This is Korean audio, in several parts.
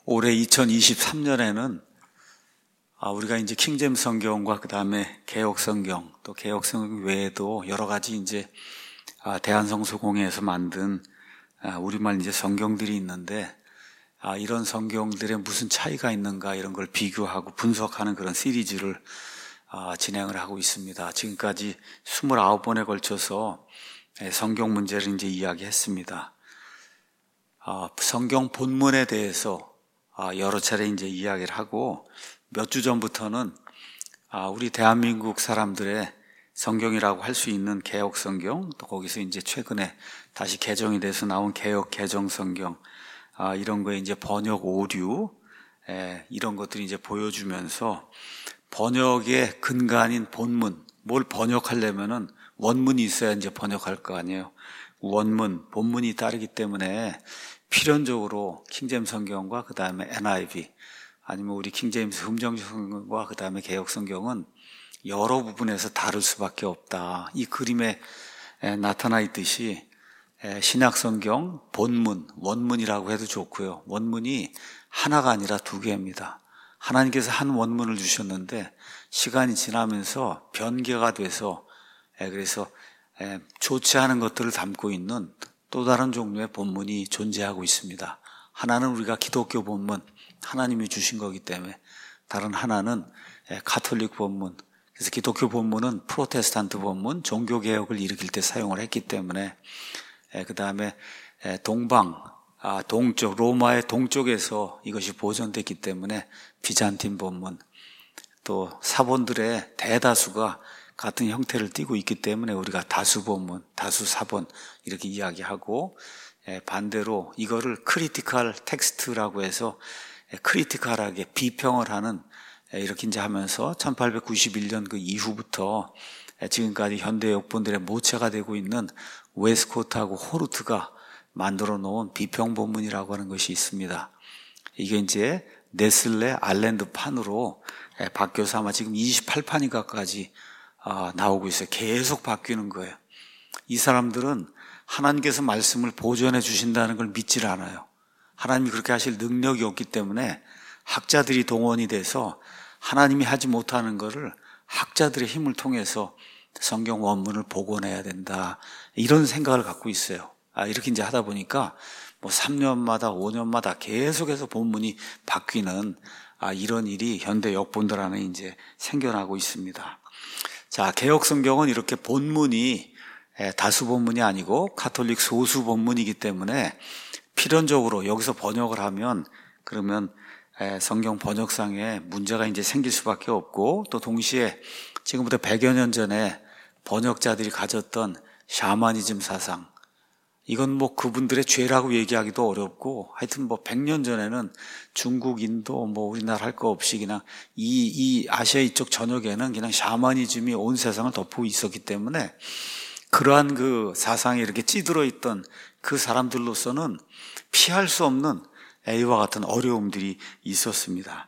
올해 2023년에는 우리가 이제 킹제임스 성경과 그 다음에 개역 성경, 또 개역 성경 외에도 여러 가지 이제 대한성서공회에서 만든 우리말 이제 성경들이 있는데, 이런 성경들에 무슨 차이가 있는가 이런 걸 비교하고 분석하는 그런 시리즈를 진행을 하고 있습니다. 지금까지 29번에 걸쳐서 성경 문제를 이제 이야기했습니다. 성경 본문에 대해서 여러 차례 이제 이야기를 하고, 몇 주 전부터는 우리 대한민국 사람들의 성경이라고 할 수 있는 개역 성경, 또 거기서 이제 최근에 다시 개정이 돼서 나온 개역 개정 성경, 이런 거에 이제 번역 오류, 이런 것들이 이제 보여주면서 번역의 근간인 본문, 뭘 번역하려면은 원문이 있어야 이제 번역할 거 아니에요. 원문, 본문이 다르기 때문에 필연적으로 킹제임스 성경과 그 다음에 NIV, 아니면 우리 킹제임스 흠정성경과 그 다음에 개역 성경은 여러 부분에서 다를 수밖에 없다. 이 그림에 나타나 있듯이 신약 성경 본문, 원문이라고 해도 좋고요. 원문이 하나가 아니라 두 개입니다. 하나님께서 한 원문을 주셨는데 시간이 지나면서 변개가 돼서 그래서 좋지 않은 것들을 담고 있는 또 다른 종류의 본문이 존재하고 있습니다. 하나는 우리가 기독교 본문, 하나님이 주신 거기 때문에, 다른 하나는 가톨릭 본문, 그래서 기독교 본문은 프로테스탄트 본문, 종교개혁을 일으킬 때 사용을 했기 때문에, 그 다음에 동쪽, 로마의 동쪽에서 이것이 보존됐기 때문에 비잔틴 본문, 또 사본들의 대다수가 같은 형태를 띠고 있기 때문에 우리가 다수 본문, 다수 사본 이렇게 이야기하고, 반대로 이거를 크리티컬 텍스트라고 해서 크리티컬하게 비평을 하는, 이렇게 이제 하면서 1891년 그 이후부터 지금까지 현대 역본들의 모체가 되고 있는 웨스코트하고 호르트가 만들어 놓은 비평 본문이라고 하는 것이 있습니다. 이게 이제 네슬레 알랜드 판으로 바뀌어서 아마 지금 28판인가까지 나오고 있어요. 계속 바뀌는 거예요. 이 사람들은 하나님께서 말씀을 보존해 주신다는 걸 믿질 않아요. 하나님이 그렇게 하실 능력이 없기 때문에 학자들이 동원이 돼서 하나님이 하지 못하는 거를 학자들의 힘을 통해서 성경 원문을 복원해야 된다, 이런 생각을 갖고 있어요. 이렇게 이제 하다 보니까 3년마다 5년마다 계속해서 본문이 바뀌는 이런 일이 현대 역본들 안에 이제 생겨나고 있습니다. 자, 개역 성경은 이렇게 본문이 다수 본문이 아니고 가톨릭 소수 본문이기 때문에 필연적으로 여기서 번역을 하면, 그러면 성경 번역상에 문제가 이제 생길 수밖에 없고, 또 동시에 지금부터 100여 년 전에 번역자들이 가졌던 샤머니즘 사상, 이건 그분들의 죄라고 얘기하기도 어렵고, 하여튼 100년 전에는 중국, 인도, 우리나라 할 거 없이 그냥 이 아시아 이쪽 전역에는 그냥 샤머니즘이 온 세상을 덮고 있었기 때문에, 그러한 그 사상에 이렇게 찌들어 있던 그 사람들로서는 피할 수 없는 A와 같은 어려움들이 있었습니다.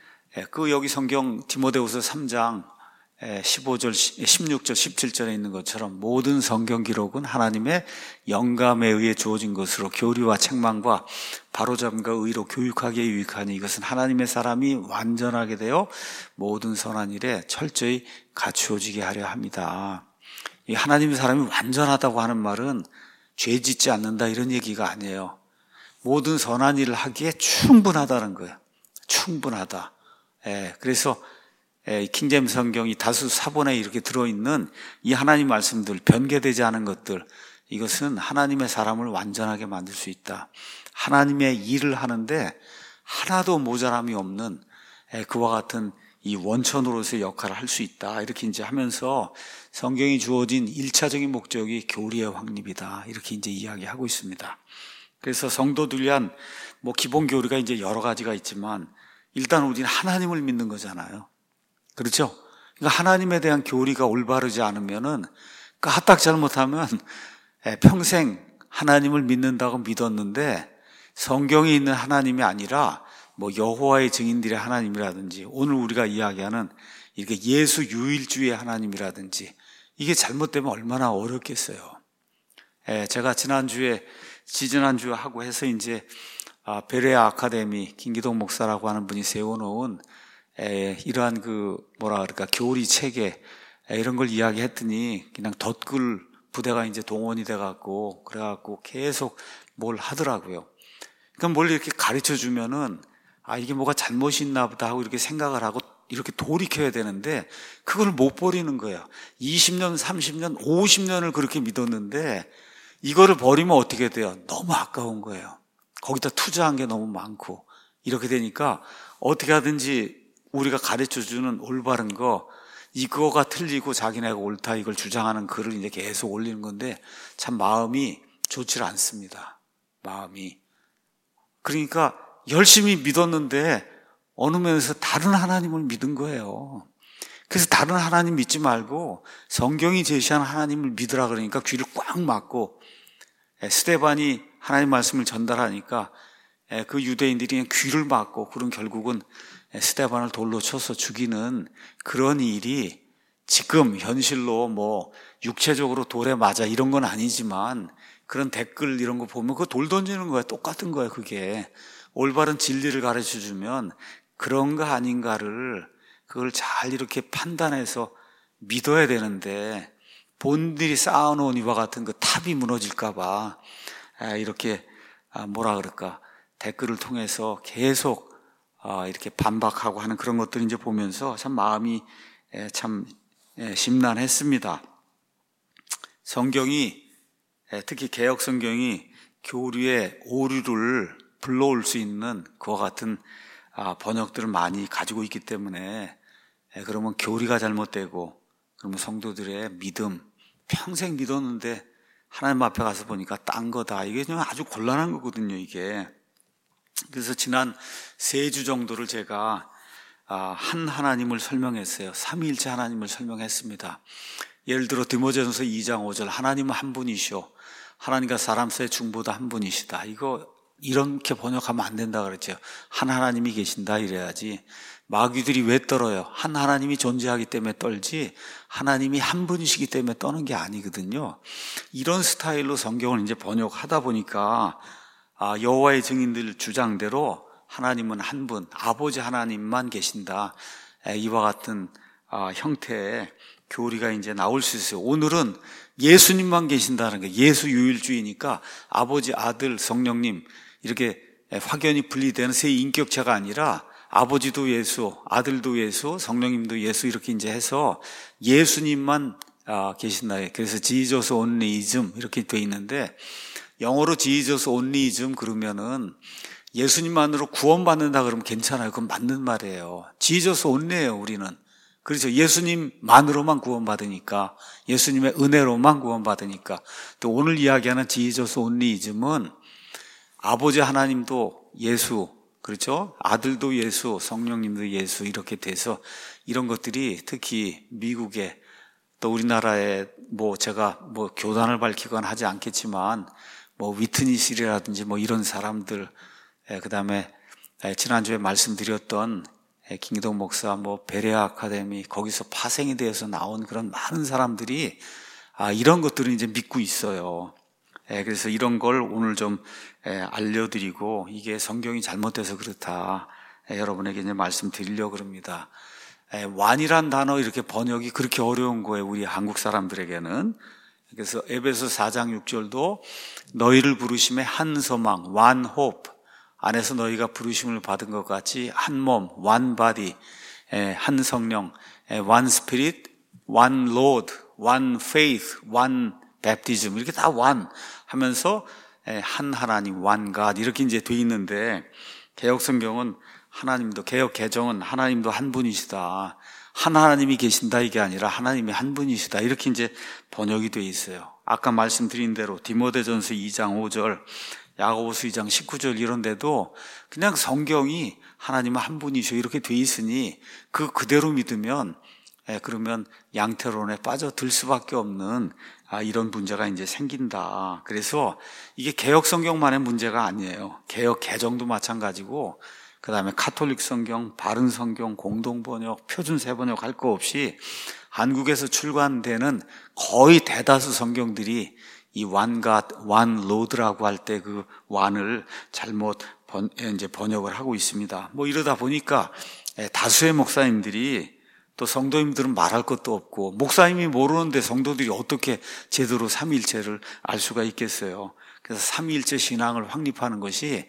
여기 성경 디모데후서 3장 15절, 16절, 17절에 있는 것처럼 모든 성경 기록은 하나님의 영감에 의해 주어진 것으로 교리와 책망과 바로잡음과 의로 교육하기에 유익하니 이것은 하나님의 사람이 완전하게 되어 모든 선한 일에 철저히 갖추어지게 하려 합니다. 이 하나님의 사람이 완전하다고 하는 말은 죄 짓지 않는다 이런 얘기가 아니에요. 모든 선한 일을 하기에 충분하다는 거예요. 충분하다. 그래서 킹제임스 성경이 다수 사본에 이렇게 들어있는 이 하나님 말씀들, 변개되지 않은 것들, 이것은 하나님의 사람을 완전하게 만들 수 있다. 하나님의 일을 하는데 하나도 모자람이 없는 그와 같은 이 원천으로서의 역할을 할 수 있다. 이렇게 이제 하면서 성경이 주어진 1차적인 목적이 교리의 확립이다. 이렇게 이제 이야기하고 있습니다. 그래서 성도들 위한 기본 교리가 이제 여러 가지가 있지만, 일단 우리는 하나님을 믿는 거잖아요. 그렇죠? 그러니까 하나님에 대한 교리가 올바르지 않으면은, 까딱 잘못하면 평생 하나님을 믿는다고 믿었는데 성경에 있는 하나님이 아니라 여호와의 증인들의 하나님이라든지, 오늘 우리가 이야기하는 이렇게 예수 유일주의 하나님이라든지, 이게 잘못되면 얼마나 어렵겠어요. 제가 지난주에 하고 해서 이제 베레아 아카데미 김기동 목사라고 하는 분이 세워놓은 이러한 교리 체계 이런 걸 이야기했더니 그냥 덧글 부대가 이제 동원이 돼갖고 그래갖고 계속 뭘 하더라고요. 그러니까 뭘 이렇게 가르쳐 주면은 이게 뭐가 잘못이 있나 보다 하고 이렇게 생각을 하고 이렇게 돌이켜야 되는데 그걸 못 버리는 거예요. 20년, 30년, 50년을 그렇게 믿었는데 이거를 버리면 어떻게 돼요? 너무 아까운 거예요. 거기다 투자한 게 너무 많고 이렇게 되니까 어떻게 하든지 우리가 가르쳐주는 올바른 거 이거가 틀리고 자기네가 옳다 이걸 주장하는 글을 이제 계속 올리는 건데 참 마음이 좋지 않습니다. 마음이. 그러니까 열심히 믿었는데 어느 면에서 다른 하나님을 믿은 거예요. 그래서 다른 하나님 믿지 말고 성경이 제시하는 하나님을 믿으라 그러니까 귀를 꽉 막고 스데반이 하나님 말씀을 전달하니까 그 유대인들이 그냥 귀를 막고 그런 결국은 스데반을 돌로 쳐서 죽이는 그런 일이 지금 현실로 뭐 육체적으로 돌에 맞아 이런 건 아니지만 그런 댓글 이런 거 보면 그 돌 던지는 거야. 똑같은 거야. 그게 올바른 진리를 가르쳐 주면 그런가 아닌가를 그걸 잘 이렇게 판단해서 믿어야 되는데 본들이 쌓아놓은 이와 같은 그 탑이 무너질까 봐 이렇게 댓글을 통해서 계속 이렇게 반박하고 하는 그런 것들을 이제 보면서 참 마음이 참 심란했습니다. 성경이 특히 개역 성경이 교류의 오류를 불러올 수 있는 그와 같은 번역들을 많이 가지고 있기 때문에 그러면 교리가 잘못되고 그러면 성도들의 믿음 평생 믿었는데 하나님 앞에 가서 보니까 딴 거다. 이게 좀 아주 곤란한 거거든요, 이게. 그래서 지난 3주 정도를 제가 한 하나님을 설명했어요. 삼위일체 하나님을 설명했습니다. 예를 들어 디모데전서 2장 5절 하나님은 한 분이시오. 하나님과 사람 사이의 중보다 한 분이시다. 이거 이렇게 번역하면 안 된다 그랬죠. 한 하나님이 계신다 이래야지. 마귀들이 왜 떨어요? 한 하나님이 존재하기 때문에 떨지 하나님이 한 분이시기 때문에 떠는 게 아니거든요. 이런 스타일로 성경을 이제 번역하다 보니까 여호와의 증인들 주장대로 하나님은 한 분, 아버지 하나님만 계신다. 이와 같은 형태의 교리가 이제 나올 수 있어요. 오늘은 예수님만 계신다는 거예요. 예수 유일주의니까 아버지, 아들, 성령님 이렇게 확연히 분리되는 세 인격체가 아니라 아버지도 예수, 아들도 예수, 성령님도 예수 이렇게 이제 해서 예수님만 계신다. 그래서 Jesus onlyism 이렇게 돼 있는데 영어로 Jesus onlyism 그러면은 예수님만으로 구원받는다 그러면 괜찮아요. 그건 맞는 말이에요. Jesus only예요, 우리는. 그렇죠. 예수님만으로만 구원받으니까, 예수님의 은혜로만 구원받으니까. 또 오늘 이야기하는 Jesus onlyism은 아버지 하나님도 예수, 그렇죠? 아들도 예수, 성령님도 예수 이렇게 돼서 이런 것들이 특히 미국에 또 우리나라에 제가 교단을 밝히거나 하지 않겠지만 위트니스라든지 이런 사람들, 그 다음에 지난주에 말씀드렸던 김기동 목사, 베레아 아카데미, 거기서 파생이 되어서 나온 그런 많은 사람들이 이런 것들을 이제 믿고 있어요. 그래서 이런 걸 오늘 좀 알려드리고 이게 성경이 잘못돼서 그렇다. 여러분에게 이제 말씀드리려고 합니다. 완이란 단어 이렇게 번역이 그렇게 어려운 거예요. 우리 한국 사람들에게는. 그래서 에베소 4장 6절도 너희를 부르심에 한 소망, one hope 안에서 너희가 부르심을 받은 것 같이 한 몸, one body, 한 성령, one spirit, one Lord, one faith, one baptism 이렇게 다 one 하면서 한 하나님, one God 이렇게 이제 돼 있는데 개역 성경은 하나님도 개역 개정은 하나님도 한 분이시다. 한 하나님이 계신다 이게 아니라 하나님이 한 분이시다 이렇게 이제 번역이 돼 있어요. 아까 말씀드린 대로 디모데전서 2장 5절, 야고보서 2장 19절 이런 데도 그냥 성경이 하나님은 한 분이시오 이렇게 돼 있으니 그대로 믿으면 그러면 양태론에 빠져들 수밖에 없는 이런 문제가 이제 생긴다. 그래서 이게 개역 성경만의 문제가 아니에요. 개역 개정도 마찬가지고 그 다음에 카톨릭 성경, 바른 성경, 공동번역, 표준세번역 할 거 없이 한국에서 출간되는 거의 대다수 성경들이 이 one Lord라고 할 때 그 one을 잘못 이제 번역을 하고 있습니다. 뭐 이러다 보니까 다수의 목사님들이, 또 성도님들은 말할 것도 없고, 목사님이 모르는데 성도들이 어떻게 제대로 삼위일체를 알 수가 있겠어요. 그래서 삼위일체 신앙을 확립하는 것이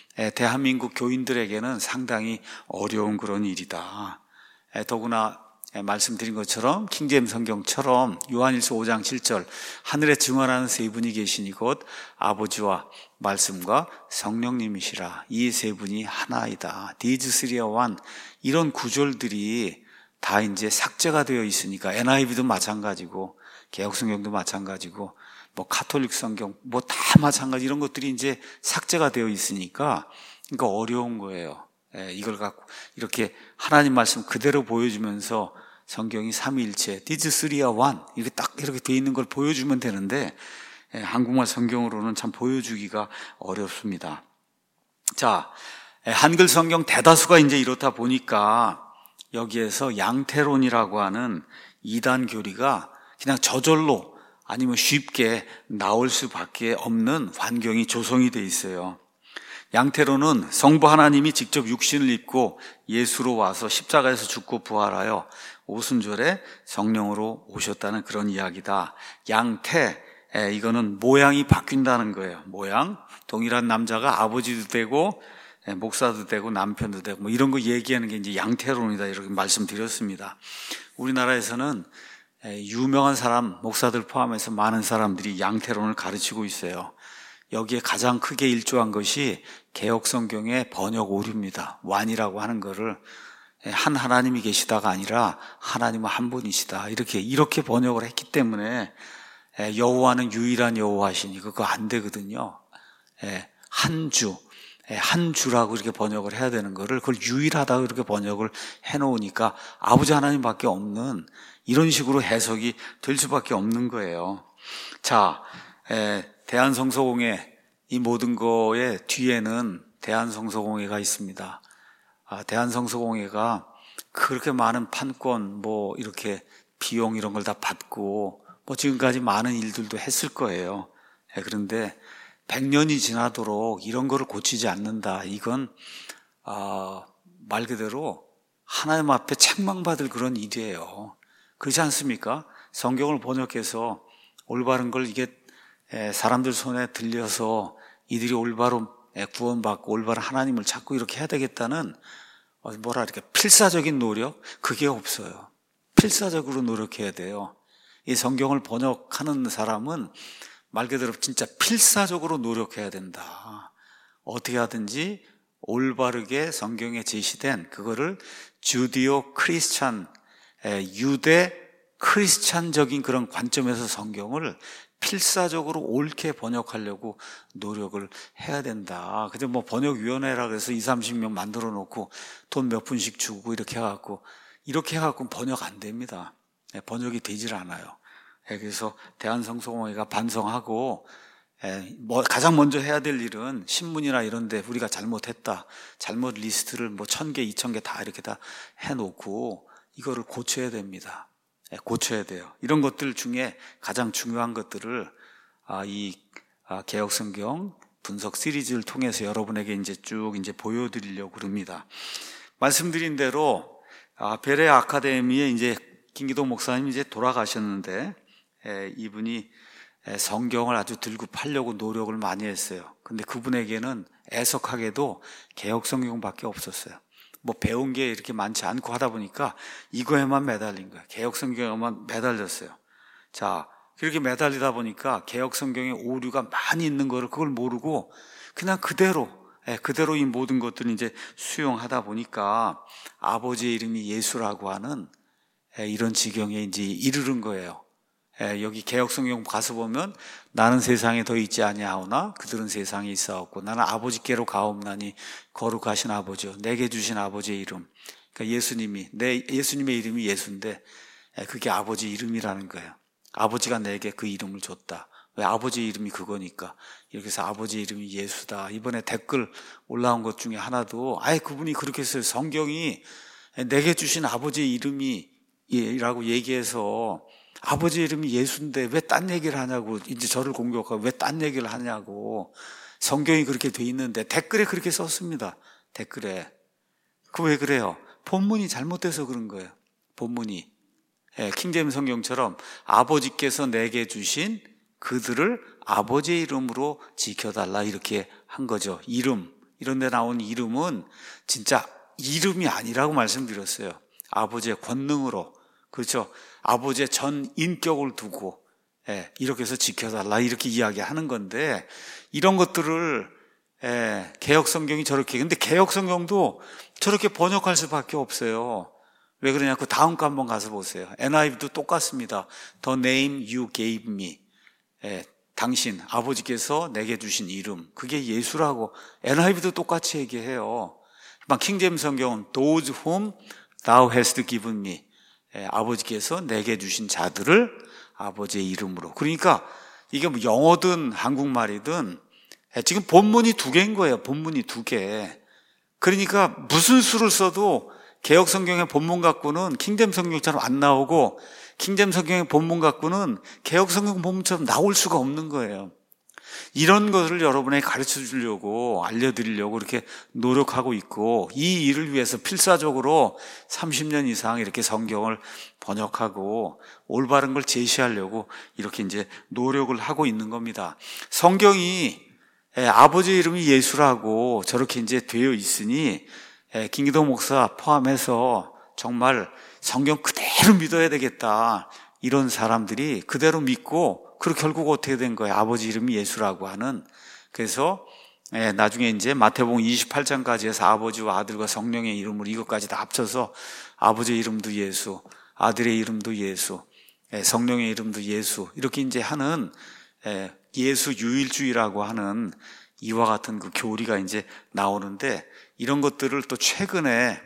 대한민국 교인들에게는 상당히 어려운 그런 일이다. 더구나 말씀드린 것처럼 킹제임스 성경처럼 요한일서 5장 7절 하늘에 증언하는 세 분이 계시니 곧 아버지와 말씀과 성령님이시라. 이 세 분이 하나이다. These three are one. 이런 구절들이 다 이제 삭제가 되어 있으니까, NIV도 마찬가지고 개혁성경도 마찬가지고 뭐 가톨릭 성경 뭐 다 마찬가지, 이런 것들이 이제 삭제가 되어 있으니까 그러니까 어려운 거예요. 이걸 갖고 이렇게 하나님 말씀 그대로 보여주면서 성경이 삼위일체, These three are one, 이렇게 딱 이렇게 되어 있는 걸 보여주면 되는데, 한국말 성경으로는 참 보여주기가 어렵습니다. 자, 한글 성경 대다수가 이제 이렇다 보니까 여기에서 양태론이라고 하는 이단 교리가 그냥 저절로 아니면 쉽게 나올 수밖에 없는 환경이 조성이 돼 있어요. 양태론은 성부 하나님이 직접 육신을 입고 예수로 와서 십자가에서 죽고 부활하여 오순절에 성령으로 오셨다는 그런 이야기다. 양태, 이거는 모양이 바뀐다는 거예요. 모양, 동일한 남자가 아버지도 되고 목사도 되고 남편도 되고 뭐 이런 거 얘기하는 게 이제 양태론이다, 이렇게 말씀드렸습니다. 우리나라에서는 유명한 사람, 목사들 포함해서 많은 사람들이 양태론을 가르치고 있어요. 여기에 가장 크게 일조한 것이 개혁성경의 번역 오류입니다. 완이라고 하는 거를 한 하나님이 계시다가 아니라 하나님은 한 분이시다, 이렇게 번역을 했기 때문에 여호와는 유일한 여호와시니 그거 안 되거든요. 한 주라고 이렇게 번역을 해야 되는 거를 그걸 유일하다고 이렇게 번역을 해놓으니까 아버지 하나님밖에 없는, 이런 식으로 해석이 될 수밖에 없는 거예요. 자, 대한성서공회, 이 모든 거의 뒤에는 대한성서공회가 있습니다. 대한성서공회가 그렇게 많은 판권, 뭐 이렇게 비용 이런 걸 다 받고 뭐 지금까지 많은 일들도 했을 거예요. 그런데 100년이 지나도록 이런 거를 고치지 않는다. 이건 말 그대로 하나님 앞에 책망받을 그런 일이에요. 그렇지 않습니까? 성경을 번역해서 올바른 걸 이게 사람들 손에 들려서 이들이 올바로 구원받고 올바른 하나님을 찾고 이렇게 해야 되겠다는 뭐랄까 필사적인 노력, 그게 없어요. 필사적으로 노력해야 돼요. 이 성경을 번역하는 사람은 말 그대로 진짜 필사적으로 노력해야 된다. 어떻게 하든지 올바르게 성경에 제시된 그거를 주디오 크리스찬, 유대 크리스찬적인 그런 관점에서 성경을 필사적으로 옳게 번역하려고 노력을 해야 된다. 근데 뭐 번역위원회라 그래서 20-30명 만들어 놓고 돈 몇 푼씩 주고 이렇게 해갖고 번역 안 됩니다. 번역이 되질 않아요. 그래서 대한성서공회가 반성하고 가장 먼저 해야 될 일은 신문이나 이런 데 우리가 잘못했다, 잘못 리스트를 뭐 1000개, 2000개 다 이렇게 다 해놓고 이거를 고쳐야 됩니다. 고쳐야 돼요. 이런 것들 중에 가장 중요한 것들을 개혁성경 분석 시리즈를 통해서 여러분에게 이제 쭉 이제 보여드리려고 합니다. 말씀드린 대로 베레아 아카데미에 이제 김기동 목사님이 이제 돌아가셨는데 이분이 성경을 아주 들고 팔려고 노력을 많이 했어요. 근데 그분에게는 애석하게도 개혁성경밖에 없었어요. 뭐 배운 게 이렇게 많지 않고 하다 보니까 이거에만 매달린 거예요. 개혁성경에만 매달렸어요. 자, 그렇게 매달리다 보니까 개혁성경에 오류가 많이 있는 거를 그걸 모르고 그냥 그대로 이 모든 것들을 이제 수용하다 보니까 아버지의 이름이 예수라고 하는 이런 지경에 이제 이르른 거예요. 여기 개혁성경 가서 보면 나는 세상에 더 있지 아니하오나 그들은 세상에 있사옵고 나는 아버지께로 가옵나니 거룩하신 아버지요 내게 주신 아버지의 이름, 그러니까 예수님의 이름이 예수인데 그게 아버지 이름이라는 거예요. 아버지가 내게 그 이름을 줬다. 왜? 아버지 이름이 그거니까. 이렇게 해서 아버지 이름이 예수다. 이번에 댓글 올라온 것 중에 하나도 그분이 그렇게 했어요. 성경이 내게 주신 아버지의 이름이 라고 얘기해서 아버지 이름이 예수인데 왜 딴 얘기를 하냐고, 이제 저를 공격하고 왜 딴 얘기를 하냐고. 성경이 그렇게 돼 있는데 댓글에 그렇게 썼습니다. 댓글에. 그 왜 그래요? 본문이 잘못돼서 그런 거예요. 본문이. 킹제임스 성경처럼 아버지께서 내게 주신 그들을 아버지의 이름으로 지켜달라 이렇게 한 거죠. 이름, 이런 데 나온 이름은 진짜 이름이 아니라고 말씀드렸어요. 아버지의 권능으로, 그렇죠? 아버지의 전 인격을 두고 이렇게 해서 지켜달라 이렇게 이야기하는 건데, 이런 것들을 개역 성경이 저렇게, 근데 개역 성경도 저렇게 번역할 수밖에 없어요. 왜 그러냐? 그 다음 거 한번 가서 보세요. NIV도 똑같습니다. The name you gave me. 당신, 아버지께서 내게 주신 이름, 그게 예수라고. NIV도 똑같이 얘기해요. 킹제임스 성경은 Those whom thou hast given me. 아버지께서 내게 주신 자들을 아버지의 이름으로. 그러니까 이게 뭐 영어든 한국말이든 지금 본문이 두 개인 거예요. 본문이 두 개. 그러니까 무슨 수를 써도 개역 성경의 본문 갖고는 킹제임스 성경처럼 안 나오고, 킹제임스 성경의 본문 갖고는 개역 성경 본문처럼 나올 수가 없는 거예요. 이런 것을 여러분에게 가르쳐 주려고, 알려드리려고 이렇게 노력하고 있고, 이 일을 위해서 필사적으로 30년 이상 이렇게 성경을 번역하고 올바른 걸 제시하려고 이렇게 이제 노력을 하고 있는 겁니다. 성경이 아버지 이름이 예수라고 저렇게 이제 되어 있으니 김기동 목사 포함해서 정말 성경 그대로 믿어야 되겠다, 이런 사람들이 그대로 믿고, 그리고 결국 어떻게 된 거예요? 아버지 이름이 예수라고 하는. 그래서 나중에 이제 마태복음 28장까지 해서 아버지와 아들과 성령의 이름으로 이것까지 다 합쳐서 아버지의 이름도 예수, 아들의 이름도 예수, 성령의 이름도 예수, 이렇게 이제 하는 예수 유일주의라고 하는 이와 같은 그 교리가 이제 나오는데, 이런 것들을 또 최근에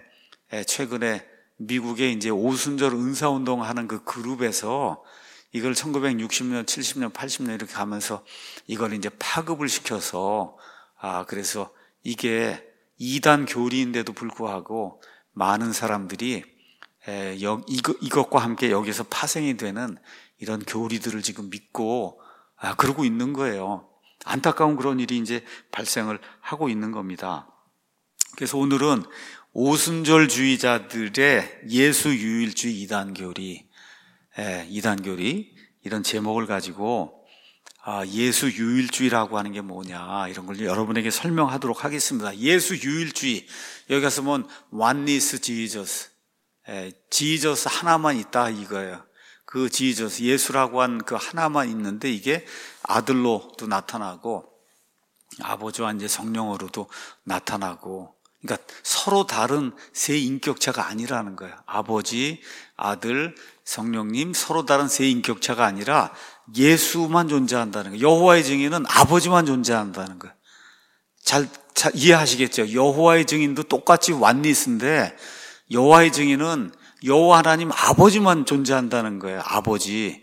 미국의 이제 오순절 은사운동 하는 그 그룹에서 이걸 1960년, 70년, 80년 이렇게 가면서 이걸 이제 파급을 시켜서, 그래서 이게 이단 교리인데도 불구하고 많은 사람들이 이것과 함께 여기서 파생이 되는 이런 교리들을 지금 믿고 그러고 있는 거예요. 안타까운 그런 일이 이제 발생을 하고 있는 겁니다. 그래서 오늘은 오순절주의자들의 예수 유일주의 이단교리, 이런 제목을 가지고 예수 유일주의라고 하는 게 뭐냐, 이런 걸 여러분에게 설명하도록 하겠습니다. 예수 유일주의, 여기 가서 보면 oneness Jesus, 지저스 하나만 있다 이거예요. 그 지저스, 예수라고 한 그 하나만 있는데 이게 아들로도 나타나고 아버지와 이제 성령으로도 나타나고, 그러니까 서로 다른 세 인격체가 아니라는 거예요. 아버지, 아들, 성령님 서로 다른 세 인격체가 아니라 예수만 존재한다는 거예요. 여호와의 증인은 아버지만 존재한다는 거예요. 잘 이해하시겠죠? 여호와의 증인도 똑같이 원리스인데 여호와의 증인은 여호와 하나님 아버지만 존재한다는 거예요. 아버지.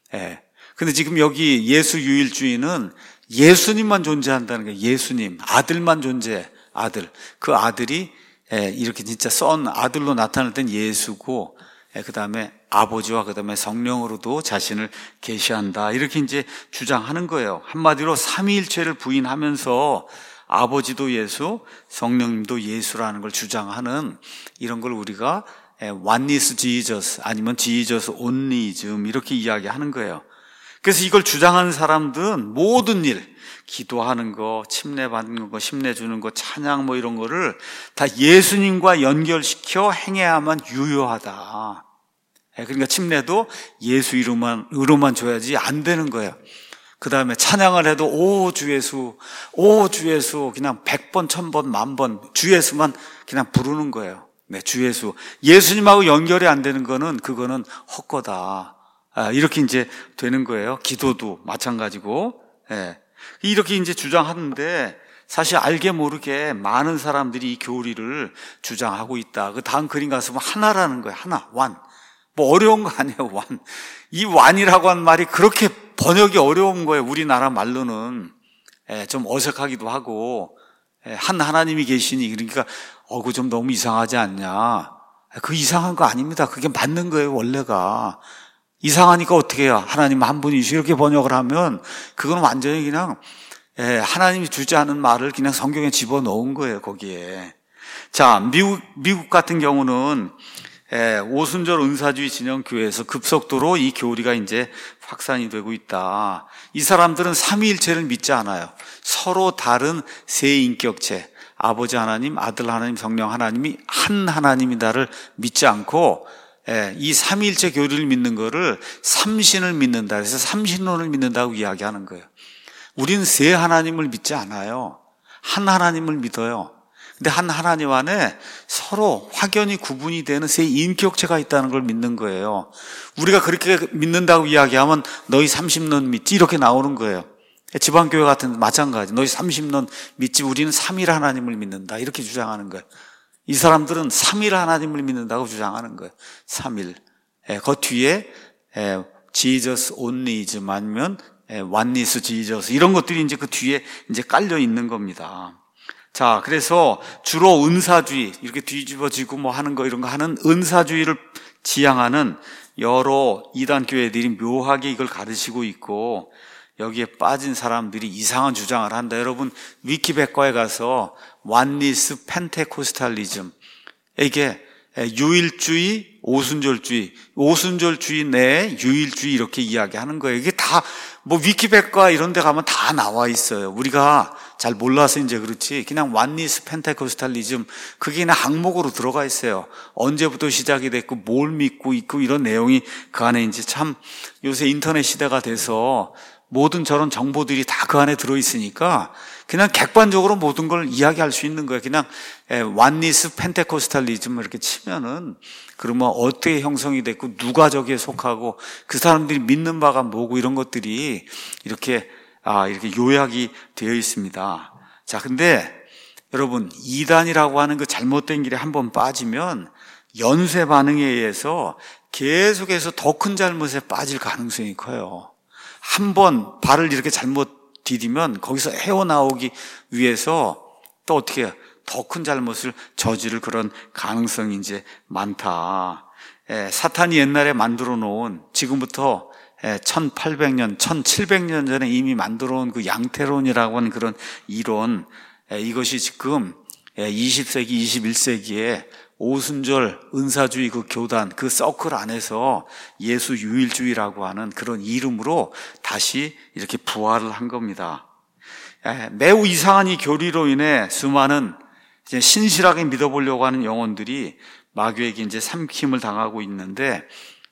근데 지금 여기 예수 유일주의는 예수님만 존재한다는 거예요. 예수님, 아들만 존재해. 아들. 그 아들이 이렇게 진짜 썬 아들로 나타날 땐 예수고, 그 다음에 아버지와 그 다음에 성령으로도 자신을 계시한다, 이렇게 이제 주장하는 거예요. 한마디로 삼위일체를 부인하면서 아버지도 예수, 성령님도 예수라는 걸 주장하는, 이런 걸 우리가 oneness Jesus 아니면 Jesus onlyism 이렇게 이야기하는 거예요. 그래서 이걸 주장하는 사람들은 모든 일, 기도하는 거, 침례 받는 거, 심례 주는 거, 찬양 뭐 이런 거를 다 예수님과 연결시켜 행해야만 유효하다. 그러니까 침례도 예수 이름으로만 줘야지 안 되는 거예요. 그 다음에 찬양을 해도 오 주 예수, 오 주 예수, 그냥 100번, 1000번, 10,000번 주 예수만 그냥 부르는 거예요. 네, 주 예수. 예수님하고 연결이 안 되는 거는 그거는 헛거다. 이렇게 이제 되는 거예요. 기도도 마찬가지고. 이렇게 이제 주장하는데 사실 알게 모르게 많은 사람들이 이 교리를 주장하고 있다. 그 다음 그림 가서 하나라는 거예요. 하나, one. 뭐 어려운 거 아니에요, one. 이 one이라고 한 말이 그렇게 번역이 어려운 거예요. 우리나라 말로는. 좀 어색하기도 하고. 한 하나님이 계시니, 그러니까 그거 좀 너무 이상하지 않냐. 그 이상한 거 아닙니다. 그게 맞는 거예요, 원래가. 이상하니까 어떻게 해요? 하나님 한 분이시고 이렇게 번역을 하면 그건 완전히 그냥 하나님이 주지 않은 말을 그냥 성경에 집어넣은 거예요, 거기에. 자, 미국 같은 경우는 오순절 은사주의 진영 교회에서 급속도로 이 교리가 이제 확산이 되고 있다. 이 사람들은 삼위일체를 믿지 않아요. 서로 다른 세 인격체, 아버지 하나님, 아들 하나님, 성령 하나님이 한 하나님이다를 믿지 않고 이 삼위일체 교리를 믿는 거를 삼신을 믿는다. 그래서 삼신론을 믿는다고 이야기하는 거예요. 우리는 세 하나님을 믿지 않아요. 한 하나님을 믿어요. 근데 한 하나님 안에 서로 확연히 구분이 되는 세 인격체가 있다는 걸 믿는 거예요. 우리가 그렇게 믿는다고 이야기하면 너희 삼신론 믿지 이렇게 나오는 거예요. 지방교회 같은 데 마찬가지. 너희 삼신론 믿지 우리는 삼일 하나님을 믿는다 이렇게 주장하는 거예요. 이 사람들은 삼일 하나님을 믿는다고 주장하는 거예요. 삼일. 그 뒤에 Jesus onlyism 아니면 oneness Jesus 이런 것들이 이제 그 뒤에 이제 깔려 있는 겁니다. 자, 그래서 주로 은사주의 이렇게 뒤집어지고 뭐 하는 거 이런 거 하는 은사주의를 지향하는 여러 이단 교회들이 묘하게 이걸 가르치고 있고 여기에 빠진 사람들이 이상한 주장을 한다. 여러분 위키백과에 가서 oneness 펜테코스탈리즘 이게 유일주의, 오순절주의 내에 유일주의 이렇게 이야기하는 거예요. 이게 다 뭐 위키백과 이런 데 가면 다 나와 있어요. 우리가 잘 몰라서 이제 그렇지. 그냥 oneness 펜테코스탈리즘 그게 그냥 항목으로 들어가 있어요. 언제부터 시작이 됐고 뭘 믿고 있고 이런 내용이 그 안에 이제 참 요새 인터넷 시대가 돼서 모든 저런 정보들이 다 그 안에 들어있으니까 그냥 객관적으로 모든 걸 이야기할 수 있는 거예요. 그냥 oneness 펜테코스탈리즘 이렇게 치면은 그러면 어떻게 형성이 됐고 누가 저기에 속하고 그 사람들이 믿는 바가 뭐고 이런 것들이 이렇게 요약이 되어 있습니다. 자, 근데 여러분 이단이라고 하는 그 잘못된 길에 한번 빠지면 연쇄 반응에 의해서 계속해서 더 큰 잘못에 빠질 가능성이 커요. 한번 발을 이렇게 잘못 디디면 거기서 헤어나오기 위해서 또 어떻게 해요? 더 큰 잘못을 저지를 그런 가능성이 이제 많다. 사탄이 옛날에 만들어 놓은 지금부터 1800년, 1700년 전에 이미 만들어 놓은 그 양태론이라고 하는 그런 이론 이것이 지금 20세기, 21세기에 오순절 은사주의 그 교단 그 서클 안에서 예수 유일주의라고 하는 그런 이름으로 다시 이렇게 부활을 한 겁니다. 매우 이상한 이 교리로 인해 수많은 이제 신실하게 믿어보려고 하는 영혼들이 마귀에게 이제 삼킴을 당하고 있는데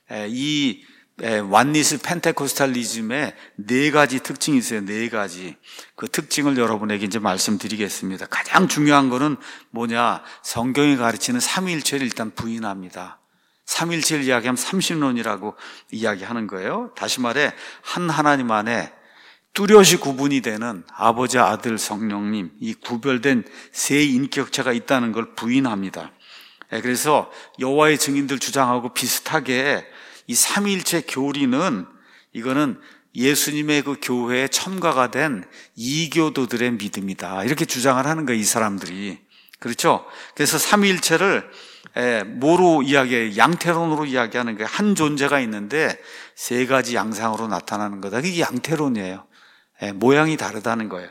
이 oneness 펜테코스탈리즘의 네 가지 특징이 있어요. 네 가지. 그 특징을 여러분에게 이제 말씀드리겠습니다. 가장 중요한 거는 뭐냐? 성경이 가르치는 삼위일체를 일단 부인합니다. 삼위일체를 이야기하면 삼신론이라고 이야기하는 거예요. 다시 말해 한 하나님 안에 뚜렷이 구분이 되는 아버지, 아들, 성령님 이 구별된 세 인격체가 있다는 걸 부인합니다. 그래서 여호와의 증인들 주장하고 비슷하게 이 삼위일체 교리는 이거는 예수님의 그 교회에 첨가가 된 이교도들의 믿음이다. 이렇게 주장을 하는 거예요, 이 사람들이. 그렇죠? 그래서 삼위일체를 뭐로 이야기해요? 양태론으로 이야기하는 거예요. 한 존재가 있는데 세 가지 양상으로 나타나는 거다. 이게 양태론이에요. 모양이 다르다는 거예요.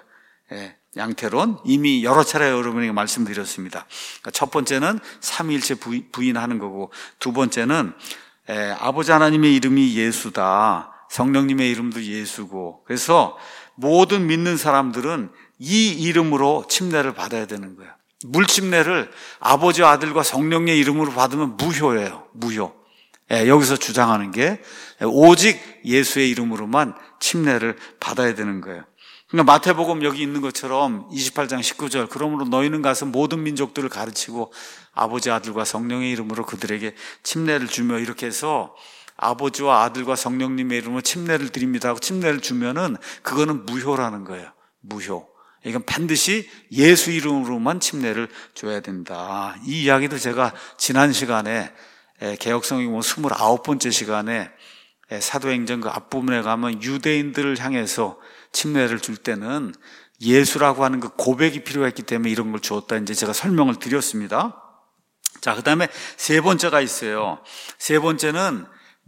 양태론 이미 여러 차례 여러분에게 말씀드렸습니다. 그러니까 첫 번째는 삼위일체 부인하는 거고 두 번째는 아버지 하나님의 이름이 예수다. 성령님의 이름도 예수고 그래서 모든 믿는 사람들은 이 이름으로 침례를 받아야 되는 거예요. 물침례를 아버지 아들과 성령의 이름으로 받으면 무효예요. 무효. 여기서 주장하는 게 오직 예수의 이름으로만 침례를 받아야 되는 거예요. 그러니까 마태복음 여기 있는 것처럼 28장 19절 그러므로 너희는 가서 모든 민족들을 가르치고 아버지 아들과 성령의 이름으로 그들에게 침례를 주며 이렇게 해서 아버지와 아들과 성령님의 이름으로 침례를 드립니다 하고 침례를 주면은 그거는 무효라는 거예요. 무효. 이건 반드시 예수 이름으로만 침례를 줘야 된다. 이 이야기도 제가 지난 시간에 개혁성경 29번째 시간에 사도행전 그 앞부분에 가면 유대인들을 향해서 침례를 줄 때는 예수라고 하는 그 고백이 필요했기 때문에 이런 걸 주었다. 이제 제가 설명을 드렸습니다. 자, 그 다음에 세 번째가 있어요. 세 번째는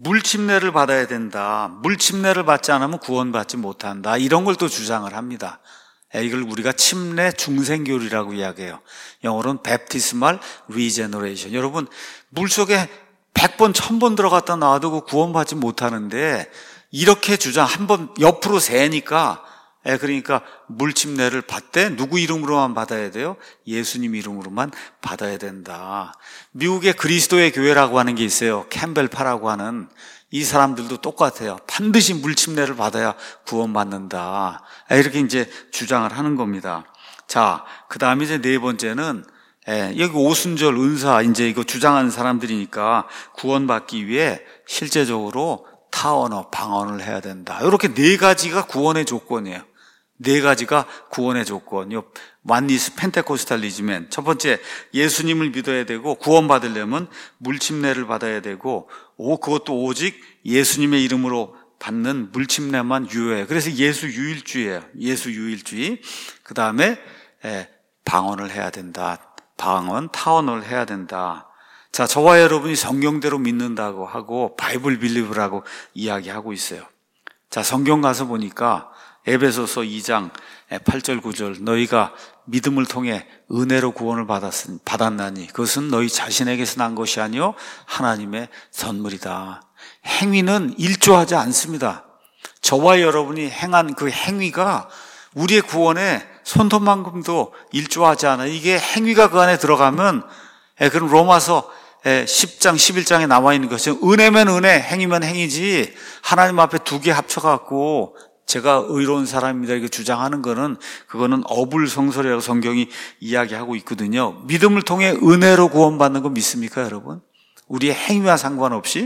물침례를 받아야 된다. 물침례를 받지 않으면 구원받지 못한다. 이런 걸 또 주장을 합니다. 이걸 우리가 침례 중생교리라고 이야기해요. 영어로는 Baptismal Regeneration. 여러분, 물속에 100번, 1000번 들어갔다 나와도 구원받지 못하는데 이렇게 주장, 한번 옆으로 새니까, 그러니까 물침례를 받되 누구 이름으로만 받아야 돼요? 예수님 이름으로만 받아야 된다. 미국의 그리스도의 교회라고 하는 게 있어요. 캠벨파라고 하는. 이 사람들도 똑같아요. 반드시 물침례를 받아야 구원받는다. 이렇게 이제 주장을 하는 겁니다. 자, 그 다음에 이제 네 번째는, 여기 오순절 은사, 이제 이거 주장하는 사람들이니까 구원받기 위해 실제적으로 타언어, 방언을 해야 된다. 이렇게 네 가지가 구원의 조건이에요. 네 가지가 구원의 조건. 완니스 펜테코스탈리즘엔 첫 번째, 예수님을 믿어야 되고 구원받으려면 물침례를 받아야 되고, 그것도 오직 예수님의 이름으로 받는 물침례만 유효해. 그래서 예수 유일주의예요. 예수 유일주의. 그 다음에 방언을 해야 된다. 방언, 타언을 해야 된다. 자, 저와 여러분이 성경대로 믿는다고 하고 바이블 빌리브라고 이야기하고 있어요. 자, 성경 가서 보니까 에베소서 2장 8절 9절, 너희가 믿음을 통해 은혜로 구원을 받았나니 그것은 너희 자신에게서 난 것이 아니요 하나님의 선물이다. 행위는 일조하지 않습니다. 저와 여러분이 행한 그 행위가 우리의 구원에 손톱만큼도 일조하지 않아요. 이게 행위가 그 안에 들어가면, 그럼 로마서 10장 11장에 나와 있는 것은 은혜면 은혜, 행위면 행위지, 하나님 앞에 두 개 합쳐갖고 제가 의로운 사람입니다 이렇게 주장하는 거는, 그거는 어불성설이라고 성경이 이야기하고 있거든요. 믿음을 통해 은혜로 구원받는 거 믿습니까, 여러분? 우리의 행위와 상관없이?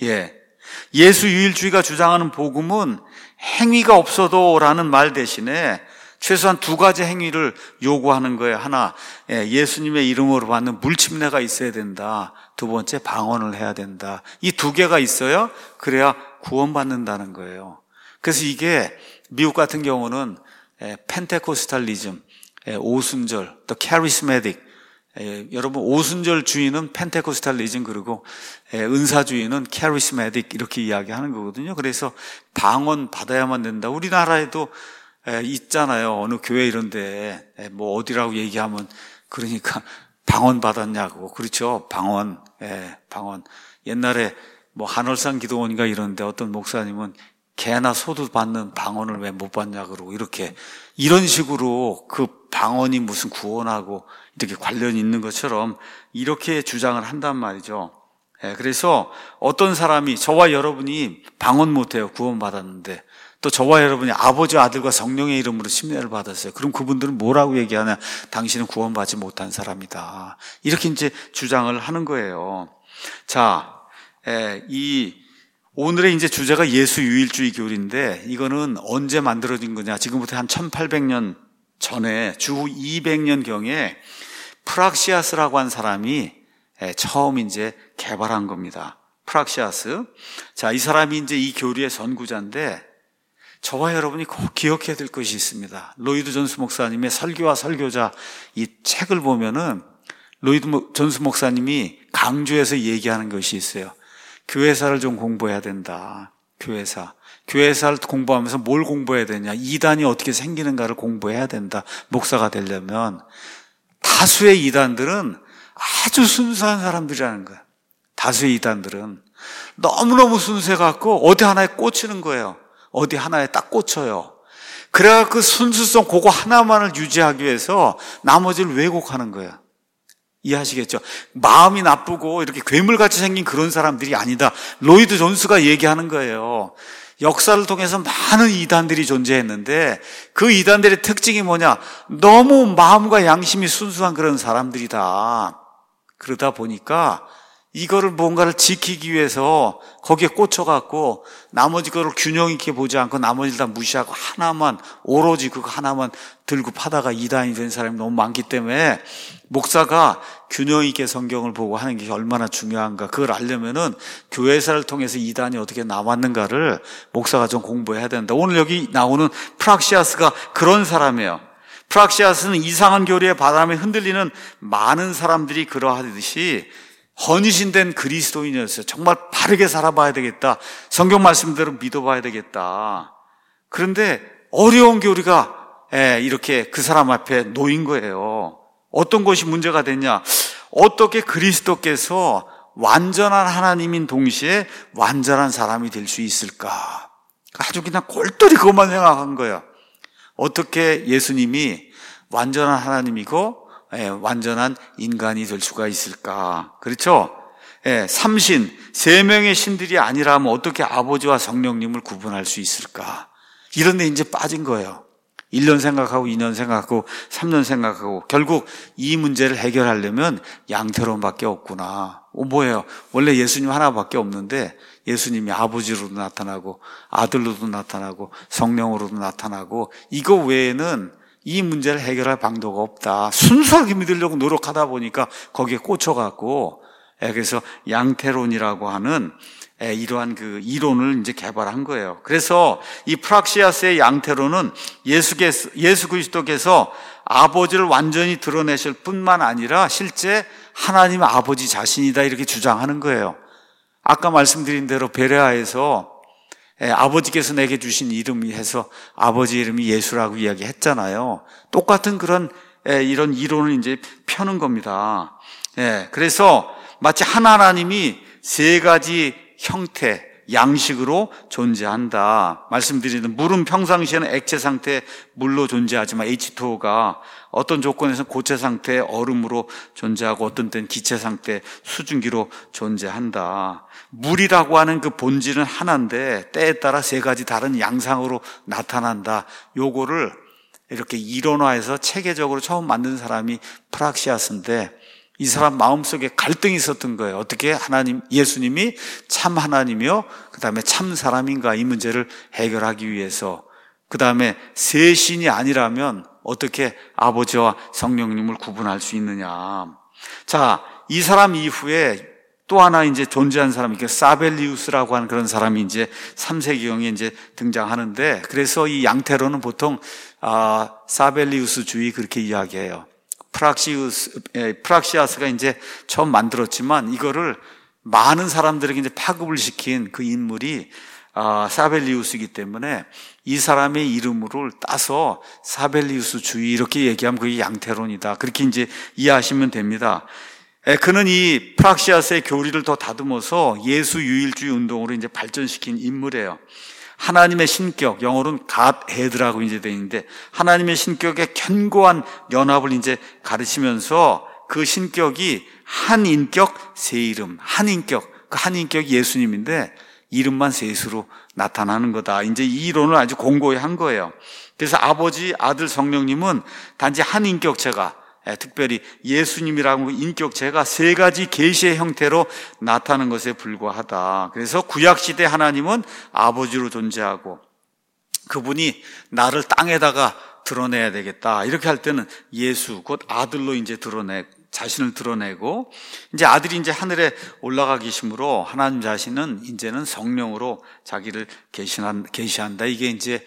예수 유일주의가 주장하는 복음은 행위가 없어도 라는 말 대신에 최소한 두 가지 행위를 요구하는 거예요. 하나, 예수님의 이름으로 받는 물침례가 있어야 된다. 두 번째, 방언을 해야 된다. 이 두 개가 있어야 그래야 구원받는다는 거예요. 그래서 이게 미국 같은 경우는 펜테코스탈리즘, 오순절, 또 카리스메틱, 여러분 오순절 주의는 펜테코스탈리즘, 그리고 은사주의는 카리스메틱 이렇게 이야기하는 거거든요. 그래서 방언 받아야만 된다. 우리나라에도 있잖아요. 어느 교회 이런데 뭐 어디라고 얘기하면 그러니까 방언 받았냐고. 그렇죠. 방언. 방언. 옛날에 뭐 한월산 기도원인가 이런데 어떤 목사님은 개나 소도 받는 방언을 왜 못 받냐 그러고, 이런 식으로 그 방언이 무슨 구원하고 이렇게 관련이 있는 것처럼 이렇게 주장을 한단 말이죠. 그래서 어떤 사람이, 저와 여러분이 방언 못해요. 구원받았는데. 또 저와 여러분이 아버지, 아들과 성령의 이름으로 침례를 받았어요. 그럼 그분들은 뭐라고 얘기하냐? 당신은 구원받지 못한 사람이다. 이렇게 이제 주장을 하는 거예요. 자, 오늘의 이제 주제가 예수 유일주의 교리인데, 이거는 언제 만들어진 거냐? 지금부터 한 1800년 전에, 주후 200년경에 프락시아스라고 한 사람이 처음 이제 개발한 겁니다. 프락시아스. 자, 이 사람이 이제 이 교리의 선구자인데, 저와 여러분이 꼭 기억해야 될 것이 있습니다. 로이드 존스 목사님의 설교와 설교자, 이 책을 보면은 로이드 존스 목사님이 강조해서 얘기하는 것이 있어요. 교회사를 좀 공부해야 된다. 교회사를 공부하면서 뭘 공부해야 되냐? 이단이 어떻게 생기는가를 공부해야 된다. 목사가 되려면. 다수의 이단들은 아주 순수한 사람들이라는 거야. 다수의 이단들은 너무너무 순수해갖고 어디 하나에 꽂히는 거예요. 어디 하나에 딱 꽂혀요. 그래야 그 순수성 그거 하나만을 유지하기 위해서 나머지를 왜곡하는 거예요. 이해하시겠죠? 마음이 나쁘고 이렇게 괴물같이 생긴 그런 사람들이 아니다. 로이드 존스가 얘기하는 거예요. 역사를 통해서 많은 이단들이 존재했는데 그 이단들의 특징이 뭐냐? 너무 마음과 양심이 순수한 그런 사람들이다. 그러다 보니까 이거를 뭔가를 지키기 위해서 거기에 꽂혀갖고 나머지 거를 균형 있게 보지 않고 나머지를 다 무시하고 하나만, 오로지 그거 하나만 들고 파다가 이단이 된 사람이 너무 많기 때문에 목사가 균형 있게 성경을 보고 하는 게 얼마나 중요한가, 그걸 알려면은 교회사를 통해서 이단이 어떻게 나왔는가를 목사가 좀 공부해야 된다. 오늘 여기 나오는 프락시아스가 그런 사람이에요. 프락시아스는 이상한 교리의 바람에 흔들리는 많은 사람들이 그러하듯이 헌신된 그리스도인이었어요. 정말 바르게 살아봐야 되겠다. 성경 말씀대로 믿어봐야 되겠다. 그런데 어려운 게 우리가 이렇게 그 사람 앞에 놓인 거예요. 어떤 것이 문제가 됐냐? 어떻게 그리스도께서 완전한 하나님인 동시에 완전한 사람이 될 수 있을까? 아주 그냥 골똘히 그것만 생각한 거예요. 어떻게 예수님이 완전한 하나님이고 완전한 인간이 될 수가 있을까? 그렇죠? 삼신, 세 명의 신들이 아니라면 어떻게 아버지와 성령님을 구분할 수 있을까? 이런 데 이제 빠진 거예요. 1년 생각하고 2년 생각하고 3년 생각하고 결국 이 문제를 해결하려면 양태론밖에 없구나. 뭐예요? 원래 예수님 하나밖에 없는데 예수님이 아버지로도 나타나고 아들로도 나타나고 성령으로도 나타나고 이거 외에는 이 문제를 해결할 방도가 없다. 순수하게 믿으려고 노력하다 보니까 거기에 꽂혀갖고 그래서 양태론이라고 하는 이러한 그 이론을 이제 개발한 거예요. 그래서 이 프락시아스의 양태론은 예수 그리스도께서 아버지를 완전히 드러내실 뿐만 아니라 실제 하나님 아버지 자신이다 이렇게 주장하는 거예요. 아까 말씀드린 대로 베레아에서 아버지께서 내게 주신 이름이 해서 아버지 이름이 예수라고 이야기했잖아요. 똑같은 그런 이런 이론을 이제 펴는 겁니다. 그래서 마치 한 하나님이 세 가지 형태, 양식으로 존재한다. 말씀드리는 물은 평상시에는 액체 상태 물로 존재하지만 H2O가 어떤 조건에서는 고체 상태 얼음으로 존재하고 어떤 때는 기체 상태 수증기로 존재한다. 물이라고 하는 그 본질은 하나인데 때에 따라 세 가지 다른 양상으로 나타난다. 요거를 이렇게 이론화해서 체계적으로 처음 만든 사람이 프락시아스인데 이 사람 마음속에 갈등이 있었던 거예요. 어떻게 예수님이 참 하나님이요 그 다음에 참 사람인가 이 문제를 해결하기 위해서 그 다음에 세 신이 아니라면 어떻게 아버지와 성령님을 구분할 수 있느냐. 자, 이 사람 이후에 또 하나 이제 존재한 사람이 사벨리우스라고 하는 그런 사람이 이제 3세기경에 이제 등장하는데 그래서 이 양태론은 보통 사벨리우스주의 그렇게 이야기해요. 프락시아스가 이제 처음 만들었지만 이거를 많은 사람들에게 이제 파급을 시킨 그 인물이 사벨리우스이기 때문에 이 사람의 이름을 따서 사벨리우스주의 이렇게 얘기하면 그게 양태론이다. 그렇게 이제 이해하시면 됩니다. 그는 이 프락시아스의 교리를 더 다듬어서 예수 유일주의 운동으로 이제 발전시킨 인물이에요. 하나님의 신격, 영어로는 갓헤드라고 이제 되어 있는데 하나님의 신격의 견고한 연합을 이제 가르치면서 그 신격이 한 인격 세 이름, 한 인격, 그 한 인격이 예수님인데 이름만 셋으로 나타나는 거다. 이제 이 이론을 아주 공고히 한 거예요. 그래서 아버지, 아들, 성령님은 단지 한 인격체가 특별히 예수님이라고 인격체가 세 가지 계시의 형태로 나타나는 것에 불과하다. 그래서 구약시대 하나님은 아버지로 존재하고 그분이 나를 땅에다가 드러내야 되겠다. 이렇게 할 때는 예수, 곧 아들로 이제 자신을 드러내고 이제 아들이 이제 하늘에 올라가 계심으로 하나님 자신은 이제는 성령으로 자기를 계시한다. 이게 이제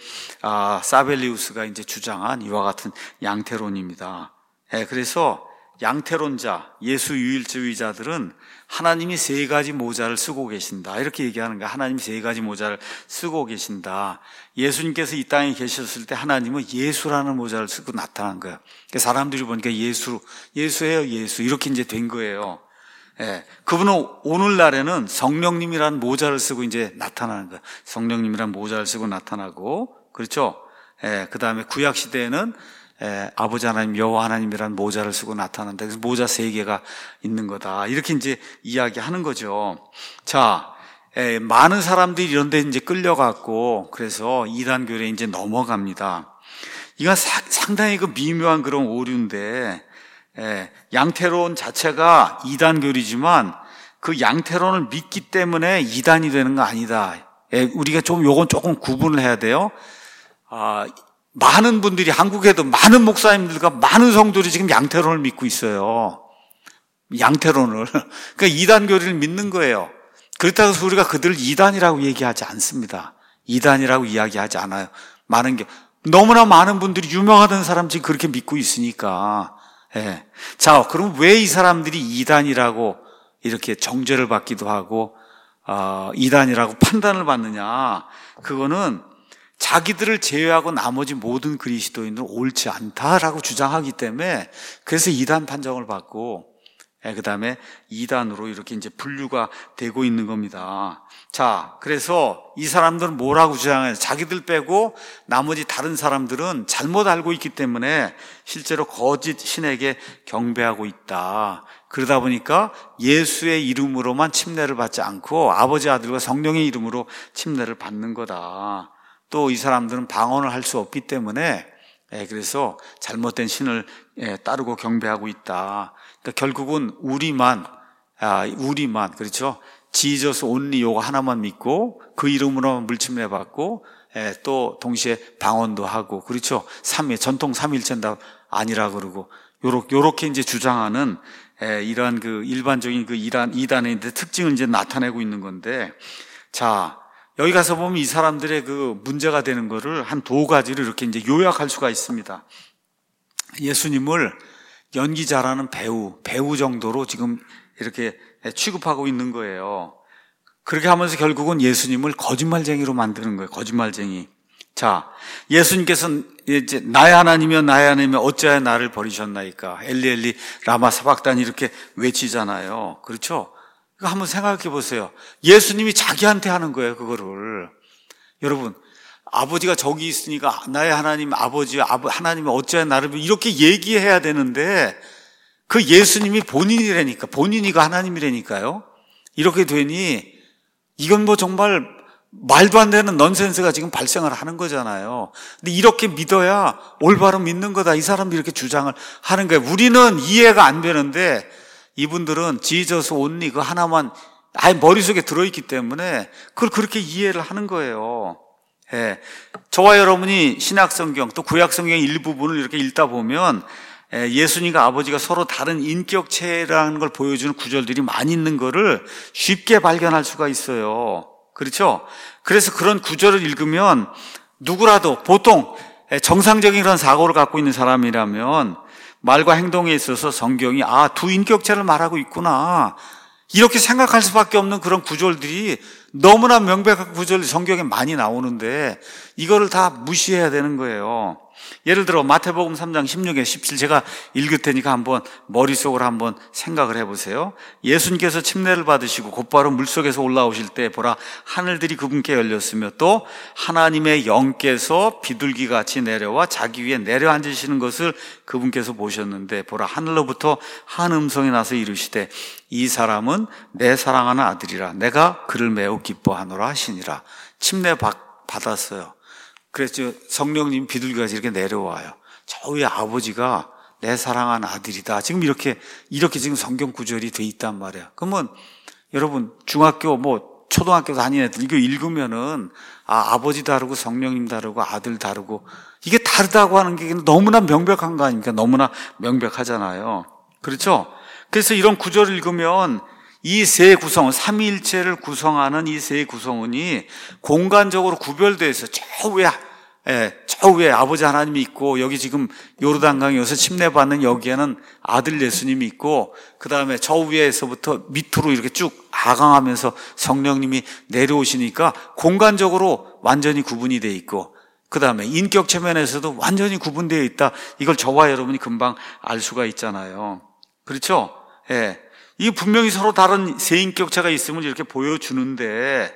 사벨리우스가 이제 주장한 이와 같은 양태론입니다. 그래서 양태론자, 예수 유일주의자들은 하나님이 세 가지 모자를 쓰고 계신다. 이렇게 얘기하는 거야. 하나님이 세 가지 모자를 쓰고 계신다. 예수님께서 이 땅에 계셨을 때 하나님은 예수라는 모자를 쓰고 나타난 거예요. 사람들이 보니까 예수예요, 예수. 이렇게 이제 된 거예요. 그분은 오늘날에는 성령님이라는 모자를 쓰고 이제 나타나는 거예요. 성령님이라는 모자를 쓰고 나타나고, 그렇죠? 그 다음에 구약시대에는 아버지 하나님, 여호와 하나님이라는 모자를 쓰고 나타난다. 그래서 모자 세 개가 있는 거다. 이렇게 이제 이야기하는 거죠. 자, 많은 사람들이 이런 데 이제 끌려갔고, 그래서 이단교회에 이제 넘어갑니다. 이건 상당히 그 미묘한 그런 오류인데, 양태론 자체가 이단교리지만 그 양태론을 믿기 때문에 이단이 되는 거 아니다. 우리가 요건 조금 구분을 해야 돼요. 많은 분들이 한국에도 많은 목사님들과 많은 성도들이 지금 양태론을 믿고 있어요. 양태론을. 그러니까 이단교리를 믿는 거예요. 그렇다고 해서 우리가 그들을 이단이라고 얘기하지 않습니다. 이단이라고 이야기하지 않아요. 너무나 많은 분들이 유명하던 사람들이 그렇게 믿고 있으니까. 자, 그럼 왜 이 사람들이 이단이라고 이렇게 정죄를 받기도 하고 이단이라고 판단을 받느냐? 그거는 자기들을 제외하고 나머지 모든 그리스도인은 옳지 않다라고 주장하기 때문에 그래서 이단 판정을 받고 그 다음에 이단으로 이렇게 이제 분류가 되고 있는 겁니다. 자, 그래서 이 사람들은 뭐라고 주장해요? 자기들 빼고 나머지 다른 사람들은 잘못 알고 있기 때문에 실제로 거짓 신에게 경배하고 있다. 그러다 보니까 예수의 이름으로만 침례를 받지 않고 아버지, 아들과 성령의 이름으로 침례를 받는 거다. 또 이 사람들은 방언을 할 수 없기 때문에 그래서 잘못된 신을 따르고 경배하고 있다. 그러니까 결국은 우리만 그렇죠? 지저스 온리 요거 하나만 믿고 그 이름으로만 물침례 받고 또 동시에 방언도 하고 그렇죠? 전통 삼일체다 아니라 그러고 요렇게 이제 주장하는 이러한 그 일반적인 그 이단의 특징을 이제 나타내고 있는 건데, 자, 여기 가서 보면 이 사람들의 그 문제가 되는 거를 한 두 가지를 이렇게 이제 요약할 수가 있습니다. 예수님을 연기 잘하는 배우 정도로 지금 이렇게 취급하고 있는 거예요. 그렇게 하면서 결국은 예수님을 거짓말쟁이로 만드는 거예요. 거짓말쟁이. 자, 예수님께서는 이제 나의 하나님이여 어찌하여 나를 버리셨나이까? 엘리 엘리 라마 사박단이 이렇게 외치잖아요. 그렇죠? 그거 한번 생각해 보세요. 예수님이 자기한테 하는 거예요, 그거를. 여러분, 아버지가 저기 있으니까 나의 하나님 아버지 하나님이 어찌하여 나를 이렇게 얘기해야 되는데 그 예수님이 본인이라니까, 본인이가 하나님이라니까요. 이렇게 되니 이건 뭐 정말 말도 안 되는 넌센스가 지금 발생을 하는 거잖아요. 근데 이렇게 믿어야 올바로 믿는 거다. 이 사람들이 이렇게 주장을 하는 거예요. 우리는 이해가 안 되는데 이분들은 지저스 온리 그 하나만 아예 머릿속에 들어있기 때문에 그걸 그렇게 이해를 하는 거예요. 저와 여러분이 신약성경 또 구약성경의 일부분을 이렇게 읽다 보면 예수님과 아버지가 서로 다른 인격체라는 걸 보여주는 구절들이 많이 있는 거를 쉽게 발견할 수가 있어요. 그렇죠? 그래서 그런 구절을 읽으면 누구라도 보통 정상적인 그런 사고를 갖고 있는 사람이라면 말과 행동에 있어서 성경이 두 인격체를 말하고 있구나 이렇게 생각할 수밖에 없는 그런 구절들이 너무나 명백한 구절이 성경에 많이 나오는데 이거를 다 무시해야 되는 거예요. 예를 들어 마태복음 3장 16에 17 제가 읽을 테니까 한번 머릿속으로 한번 생각을 해보세요. 예수님께서 침례를 받으시고 곧바로 물속에서 올라오실 때 보라 하늘들이 그분께 열렸으며 또 하나님의 영께서 비둘기같이 내려와 자기 위에 내려앉으시는 것을 그분께서 보셨는데 보라 하늘로부터 한 음성이 나서 이르시되 이 사람은 내 사랑하는 아들이라 내가 그를 매우 기뻐하노라 하시니라. 침례 받았어요. 그래서 성령님 비둘기같이 이렇게 내려와요. 저 위에 아버지가 내 사랑하는 아들이다. 지금 이렇게 지금 성경 구절이 돼 있단 말이에요. 그러면 여러분 중학교 초등학교 다니는 애들 이거 읽으면은 아버지 다르고 성령님 다르고 아들 다르고 이게 다르다고 하는 게 너무나 명백한 거 아닙니까? 너무나 명백하잖아요. 그렇죠? 그래서 이런 구절을 읽으면 이 세 구성, 삼위일체를 구성하는 이 세 구성원이 공간적으로 구별되어 있어요. 저 위에 아버지 하나님이 있고 여기 지금 요르단강에 여기서 침례받는 여기에는 아들 예수님이 있고 그 다음에 저 위에서부터 밑으로 이렇게 쭉 하강하면서 성령님이 내려오시니까 공간적으로 완전히 구분이 되어 있고 그 다음에 인격 체면에서도 완전히 구분되어 있다. 이걸 저와 여러분이 금방 알 수가 있잖아요. 그렇죠? 이 분명히 서로 다른 세 인격체가 있음을 이렇게 보여주는데,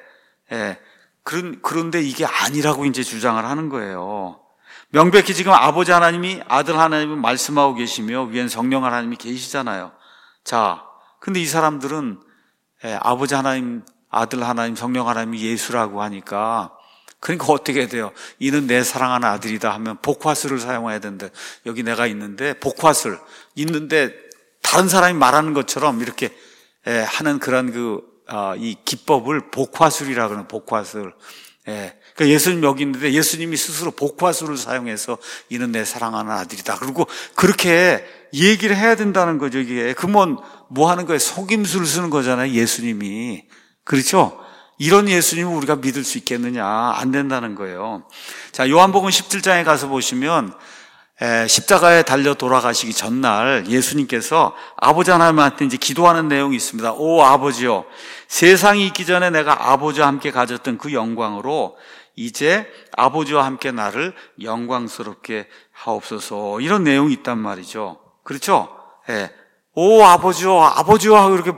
그런데 이게 아니라고 이제 주장을 하는 거예요. 명백히 지금 아버지 하나님이 아들 하나님이 말씀하고 계시며 위엔 성령 하나님이 계시잖아요. 자, 근데 이 사람들은 아버지 하나님, 아들 하나님, 성령 하나님이 예수라고 하니까 그러니까 어떻게 돼요? 이는 내 사랑하는 아들이다 하면 복화술을 사용해야 되는데 여기 내가 있는데 복화술 있는데 다른 사람이 말하는 것처럼 이렇게 하는 그런 이 기법을 복화술이라고 하는 복화술. 그러니까 예수님 여기 있는데 예수님이 스스로 복화술을 사용해서 이는 내 사랑하는 아들이다. 그리고 그렇게 얘기를 해야 된다는 거죠, 이게. 그러면 뭐 하는 거예요? 속임수를 쓰는 거잖아요, 예수님이. 그렇죠? 이런 예수님을 우리가 믿을 수 있겠느냐? 안 된다는 거예요. 자, 요한복음 17장에 가서 보시면 십자가에 달려 돌아가시기 전날 예수님께서 아버지 하나님한테 이제 기도하는 내용이 있습니다. 오 아버지요, 세상이 있기 전에 내가 아버지와 함께 가졌던 그 영광으로 이제 아버지와 함께 나를 영광스럽게 하옵소서, 이런 내용이 있단 말이죠. 그렇죠? 오 아버지요, 아버지요 하고 이렇게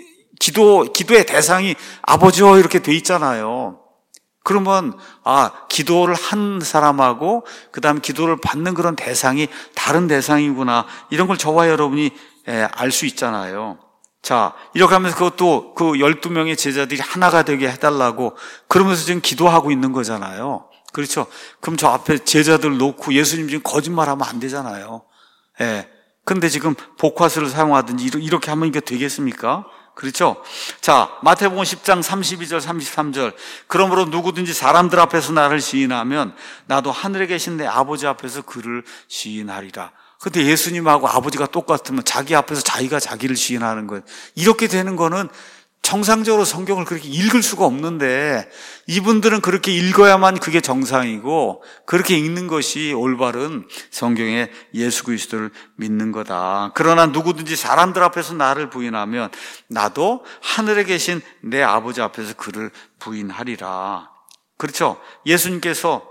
기도의 대상이 아버지요 이렇게 돼 있잖아요. 그러면 기도를 한 사람하고 그다음 기도를 받는 그런 대상이 다른 대상이구나, 이런 걸 저와 여러분이 알 수 있잖아요. 자, 이렇게 하면서 그것도 그 12명의 제자들이 하나가 되게 해달라고 그러면서 지금 기도하고 있는 거잖아요. 그렇죠? 그럼 저 앞에 제자들 놓고 예수님 지금 거짓말하면 안 되잖아요. 근데 지금 복화술을 사용하든지 이렇게 하면 이게 되겠습니까? 그렇죠? 자, 마태복음 10장 32절 33절. 그러므로 누구든지 사람들 앞에서 나를 시인하면 나도 하늘에 계신 내 아버지 앞에서 그를 시인하리라. 근데 예수님하고 아버지가 똑같으면 자기 앞에서 자기가 자기를 시인하는 거예요. 이렇게 되는 거는 정상적으로 성경을 그렇게 읽을 수가 없는데, 이분들은 그렇게 읽어야만 그게 정상이고 그렇게 읽는 것이 올바른 성경의 예수 그리스도를 믿는 거다. 그러나 누구든지 사람들 앞에서 나를 부인하면 나도 하늘에 계신 내 아버지 앞에서 그를 부인하리라. 그렇죠? 예수님께서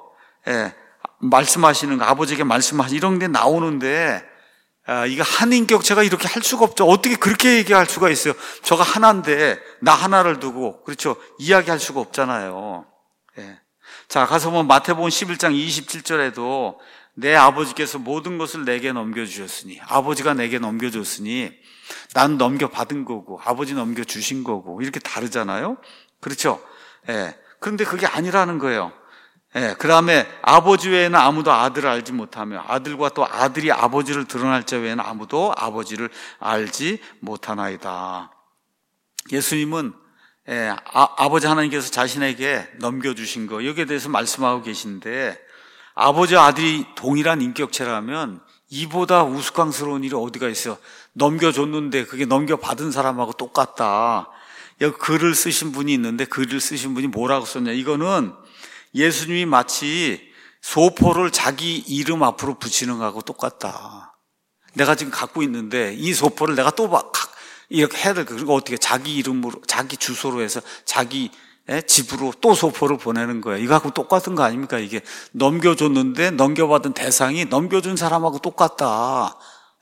말씀하시는 거, 아버지에게 말씀하시는 이런 게 나오는데 이거 한 인격체가 이렇게 할 수가 없죠. 어떻게 그렇게 얘기할 수가 있어요? 저가 하나인데 나 하나를 두고, 그렇죠? 이야기할 수가 없잖아요. 자, 가서 보면 마태복음 11장 27절에도 내 아버지께서 모든 것을 내게 넘겨주셨으니, 아버지가 내게 넘겨줬으니 난 넘겨받은 거고 아버지 넘겨주신 거고, 이렇게 다르잖아요. 그렇죠? 그런데 그게 아니라는 거예요. 그 다음에 아버지 외에는 아무도 아들을 알지 못하며 아들과 또 아들이 아버지를 드러날 자 외에는 아무도 아버지를 알지 못하나이다. 예수님은 아버지 하나님께서 자신에게 넘겨주신 거, 여기에 대해서 말씀하고 계신데, 아버지와 아들이 동일한 인격체라면 이보다 우스꽝스러운 일이 어디가 있어요? 넘겨줬는데 그게 넘겨받은 사람하고 똑같다. 여기 글을 쓰신 분이 있는데 글을 쓰신 분이 뭐라고 썼냐, 이거는 예수님이 마치 소포를 자기 이름 앞으로 붙이는 거하고 똑같다. 내가 지금 갖고 있는데 이 소포를 내가 또 이렇게 해야 될 거, 그리고 어떻게 자기 이름으로, 자기 주소로 해서 자기 집으로 또 소포를 보내는 거예요. 이거하고 똑같은 거 아닙니까? 이게 넘겨줬는데 넘겨받은 대상이 넘겨준 사람하고 똑같다.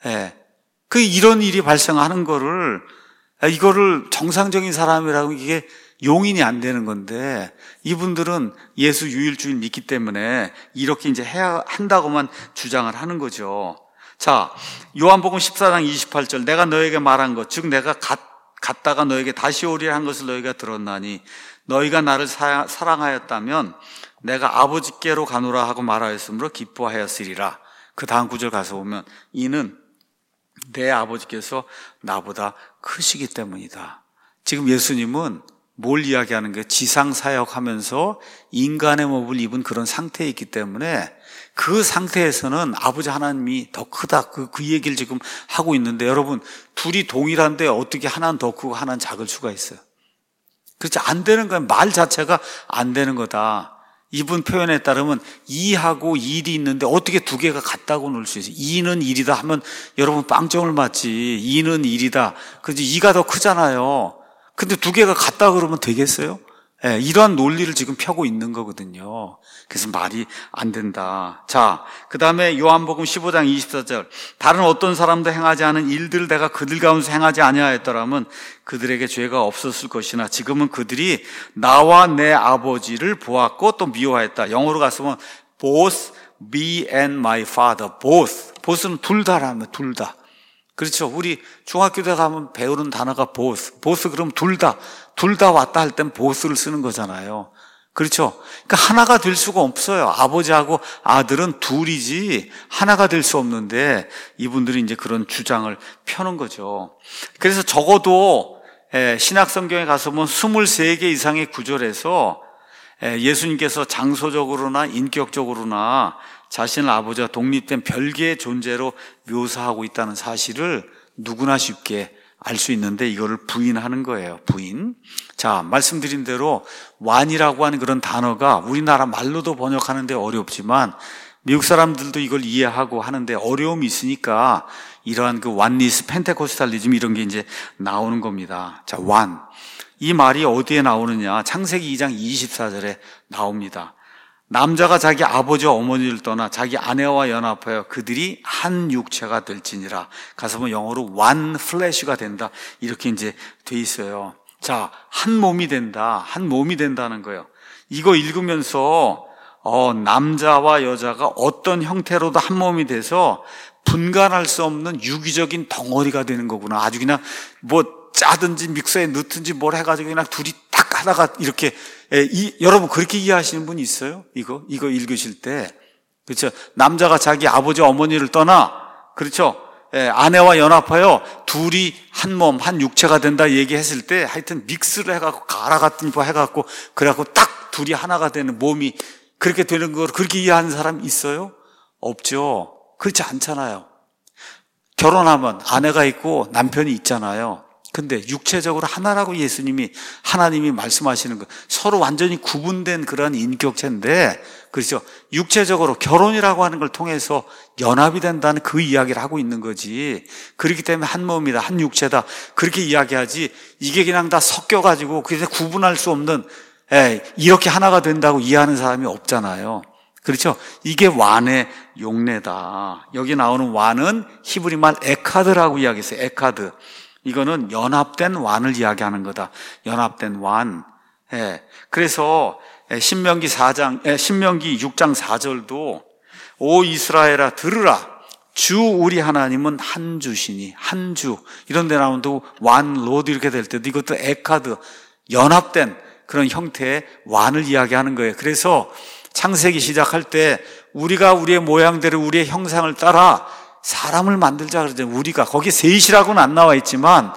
이런 일이 발생하는 거를, 이거를 정상적인 사람이라고, 이게 용인이 안 되는 건데, 이분들은 예수 유일주일 믿기 때문에 이렇게 이제 해야 한다고만 주장을 하는 거죠. 자, 요한복음 14장 28절. 내가 너에게 말한 것, 즉 내가 갔다가 너에게 다시 오리라 한 것을 너희가 들었나니 너희가 나를 사랑하였다면 내가 아버지께로 가노라 하고 말하였으므로 기뻐하였으리라. 그 다음 구절 가서 보면 이는 내 아버지께서 나보다 크시기 때문이다. 지금 예수님은 뭘 이야기하는 거예요? 지상사역하면서 인간의 몸을 입은 그런 상태에 있기 때문에 그 상태에서는 아버지 하나님이 더 크다, 그 얘기를 지금 하고 있는데, 여러분, 둘이 동일한데 어떻게 하나는 더 크고 하나는 작을 수가 있어요? 그렇지, 안 되는 거예요. 말 자체가 안 되는 거다. 이분 표현에 따르면 2하고 1이 있는데 어떻게 두 개가 같다고 놀 수 있어요? 2는 1이다 하면 여러분 빵점을 맞지. 2는 1이다. 그래서 2가 더 크잖아요. 근데 두 개가 같다 그러면 되겠어요? 이러한 논리를 지금 펴고 있는 거거든요. 그래서 말이 안 된다. 자, 그 다음에 요한복음 15장 24절. 다른 어떤 사람도 행하지 않은 일들을 내가 그들 가운데서 행하지 아니하였더라면 그들에게 죄가 없었을 것이나 지금은 그들이 나와 내 아버지를 보았고 또 미워했다. 영어로 가서 both me and my father. both는 둘 다라면 둘 다. 그렇죠. 우리 중학교 때 가면 배우는 단어가 both 그럼 둘 다 왔다 할 땐 both를 쓰는 거잖아요. 그렇죠. 그러니까 하나가 될 수가 없어요. 아버지하고 아들은 둘이지 하나가 될 수 없는데 이분들이 이제 그런 주장을 펴는 거죠. 그래서 적어도 신약 성경에 가서 보면 23개 이상의 구절에서 예수님께서 장소적으로나 인격적으로나 자신을 아버지와 독립된 별개의 존재로 묘사하고 있다는 사실을 누구나 쉽게 알 수 있는데 이거를 부인하는 거예요. 부인. 자, 말씀드린 대로 완이라고 하는 그런 단어가 우리나라 말로도 번역하는데 어렵지만 미국 사람들도 이걸 이해하고 하는데 어려움이 있으니까 이러한 그 완리스 펜테코스탈리즘 이런 게 이제 나오는 겁니다. 자, 완. 이 말이 어디에 나오느냐? 창세기 2장 24절에 나옵니다. 남자가 자기 아버지와 어머니를 떠나 자기 아내와 연합하여 그들이 한 육체가 될지니라. 가서 보면 영어로 one flesh가 된다. 이렇게 이제 돼 있어요. 자, 한 몸이 된다. 한 몸이 된다는 거예요. 이거 읽으면서 남자와 여자가 어떤 형태로도 한 몸이 돼서 분간할 수 없는 유기적인 덩어리가 되는 거구나. 아주 그냥 뭐 짜든지 믹서에 넣든지 뭘 해가지고 그냥 둘이 딱 하다가 이렇게 여러분 그렇게 이해하시는 분 있어요? 이거 읽으실 때. 그렇죠. 남자가 자기 아버지 어머니를 떠나, 그렇죠. 아내와 연합하여 둘이 한 몸, 한 육체가 된다 얘기했을 때 하여튼 믹스를 해갖고 가라 같은 거 해갖고 그래갖고 딱 둘이 하나가 되는 몸이 그렇게 되는 걸 그렇게 이해하는 사람 있어요? 없죠. 그렇지 않잖아요. 결혼하면 아내가 있고 남편이 있잖아요. 근데 육체적으로 하나라고 하나님이 말씀하시는 거 서로 완전히 구분된 그런 인격체인데, 그렇죠. 육체적으로 결혼이라고 하는 걸 통해서 연합이 된다는 그 이야기를 하고 있는 거지. 그렇기 때문에 한 몸이다, 한 육체다 그렇게 이야기하지, 이게 그냥 다 섞여가지고 그래서 구분할 수 없는 이렇게 하나가 된다고 이해하는 사람이 없잖아요. 그렇죠. 이게 완의 용례다. 여기 나오는 완은 히브리 말 에카드라고 이야기했어요. 에카드. 이거는 연합된 완을 이야기하는 거다. 연합된 완. 그래서 신명기 6장 4절도 오 이스라엘아 들으라. 주 우리 하나님은 한 주시니, 한 주. 이런 데 나오는 완, 로드 이렇게 될 때도 이것도 에카드, 연합된 그런 형태의 완을 이야기하는 거예요. 그래서 창세기 시작할 때 우리가 우리의 모양대로 우리의 형상을 따라 사람을 만들자 그러잖아요. 우리가 거기 셋이라고는 안 나와 있지만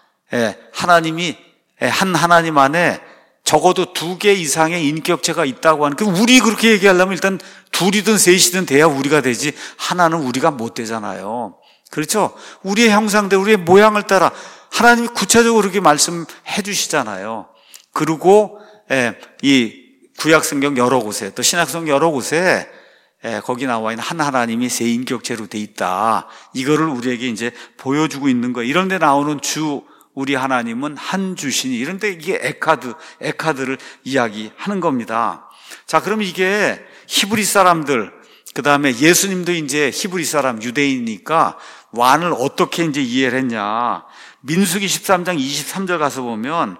하나님이 한 하나님 안에 적어도 2개 이상의 인격체가 있다고 하는, 우리 그렇게 얘기하려면 일단 둘이든 셋이든 돼야 우리가 되지 하나는 우리가 못 되잖아요. 그렇죠? 우리의 형상대로 우리의 모양을 따라 하나님이 구체적으로 그렇게 말씀해 주시잖아요. 그리고 이 구약성경 여러 곳에 또 신약성경 여러 곳에 거기 나와 있는 한 하나님이 세 인격체로 돼 있다. 이거를 우리에게 이제 보여주고 있는 거예요. 이런 데 나오는 주 우리 하나님은 한 주시니, 이런 데 이게 에카드를 이야기하는 겁니다. 자, 그럼 이게 히브리 사람들, 그 다음에 예수님도 이제 히브리 사람, 유대인이니까 완을 어떻게 이제 이해를 했냐. 민수기 13장 23절 가서 보면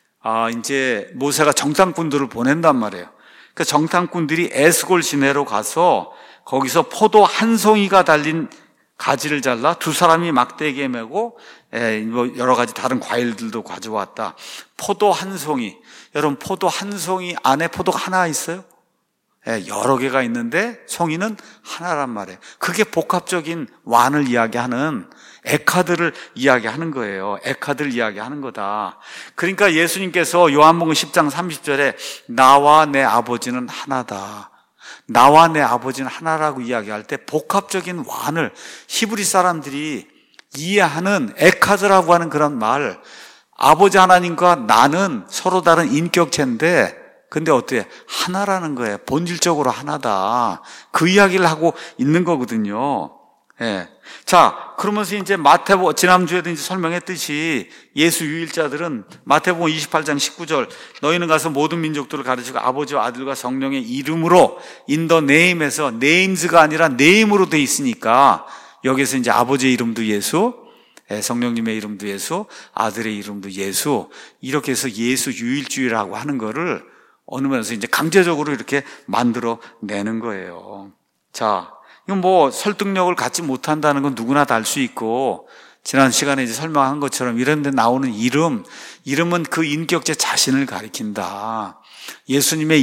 이제 모세가 정탐꾼들을 보낸단 말이에요. 그 정탐꾼들이 에스골 시내로 가서 거기서 포도 한 송이가 달린 가지를 잘라 두 사람이 막대기에 메고 뭐 여러 가지 다른 과일들도 가져왔다. 포도 한 송이. 여러분 포도 한 송이 안에 포도가 하나 있어요? 여러 개가 있는데 송이는 하나란 말이에요. 그게 복합적인 완을 이야기하는 에카드를 이야기하는 거예요. 에카드를 이야기하는 거다. 그러니까 예수님께서 요한복음 10장 30절에 나와 내 아버지는 하나다. 나와 내 아버지는 하나라고 이야기할 때 복합적인 완을 히브리 사람들이 이해하는 에카드라고 하는 그런 말, 아버지 하나님과 나는 서로 다른 인격체인데 근데 어때요? 하나라는 거예요. 본질적으로 하나다. 그 이야기를 하고 있는 거거든요. 자, 그러면서 이제 마태복음, 지난주에도 이제 설명했듯이 예수 유일자들은 마태복음 28장 19절 너희는 가서 모든 민족들을 가르치고 아버지와 아들과 성령의 이름으로 in the name에서 names가 아니라 name으로 돼 있으니까 여기서 이제 아버지의 이름도 예수, 성령님의 이름도 예수, 아들의 이름도 예수, 이렇게 해서 예수 유일주의라고 하는 거를 어느 면에서 이제 강제적으로 이렇게 만들어 내는 거예요. 자, 이건 뭐 설득력을 갖지 못한다는 건 누구나 다 알 수 있고, 지난 시간에 이제 설명한 것처럼 이런 데 나오는 이름은 그 인격체 자신을 가리킨다. 예수님의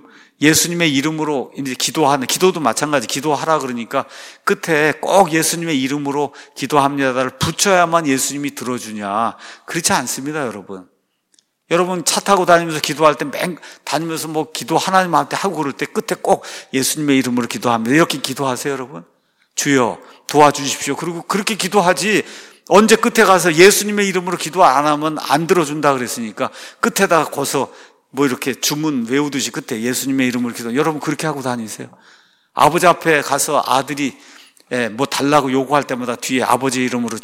이름으로 이제 기도도 마찬가지, 기도하라 그러니까 끝에 꼭 예수님의 이름으로 기도합니다를 붙여야만 예수님이 들어주냐. 그렇지 않습니다, 여러분. 여러분 차 타고 다니면서 기도할 때 다니면서 뭐 기도 하나님한테 하고 그럴 때 끝에 꼭 예수님의 이름으로 기도합니다. 이렇게 기도하세요, 여러분. 주여 도와주십시오. 그리고 그렇게 기도하지 언제 끝에 가서 예수님의 이름으로 기도 안 하면 안 들어준다 그랬으니까 끝에다가 거서 뭐 이렇게 주문 외우듯이 끝에 예수님의 이름으로 기도. 여러분 그렇게 하고 다니세요. 아버지 앞에 가서 아들이 뭐 달라고 요구할 때마다 뒤에 아버지 이름으로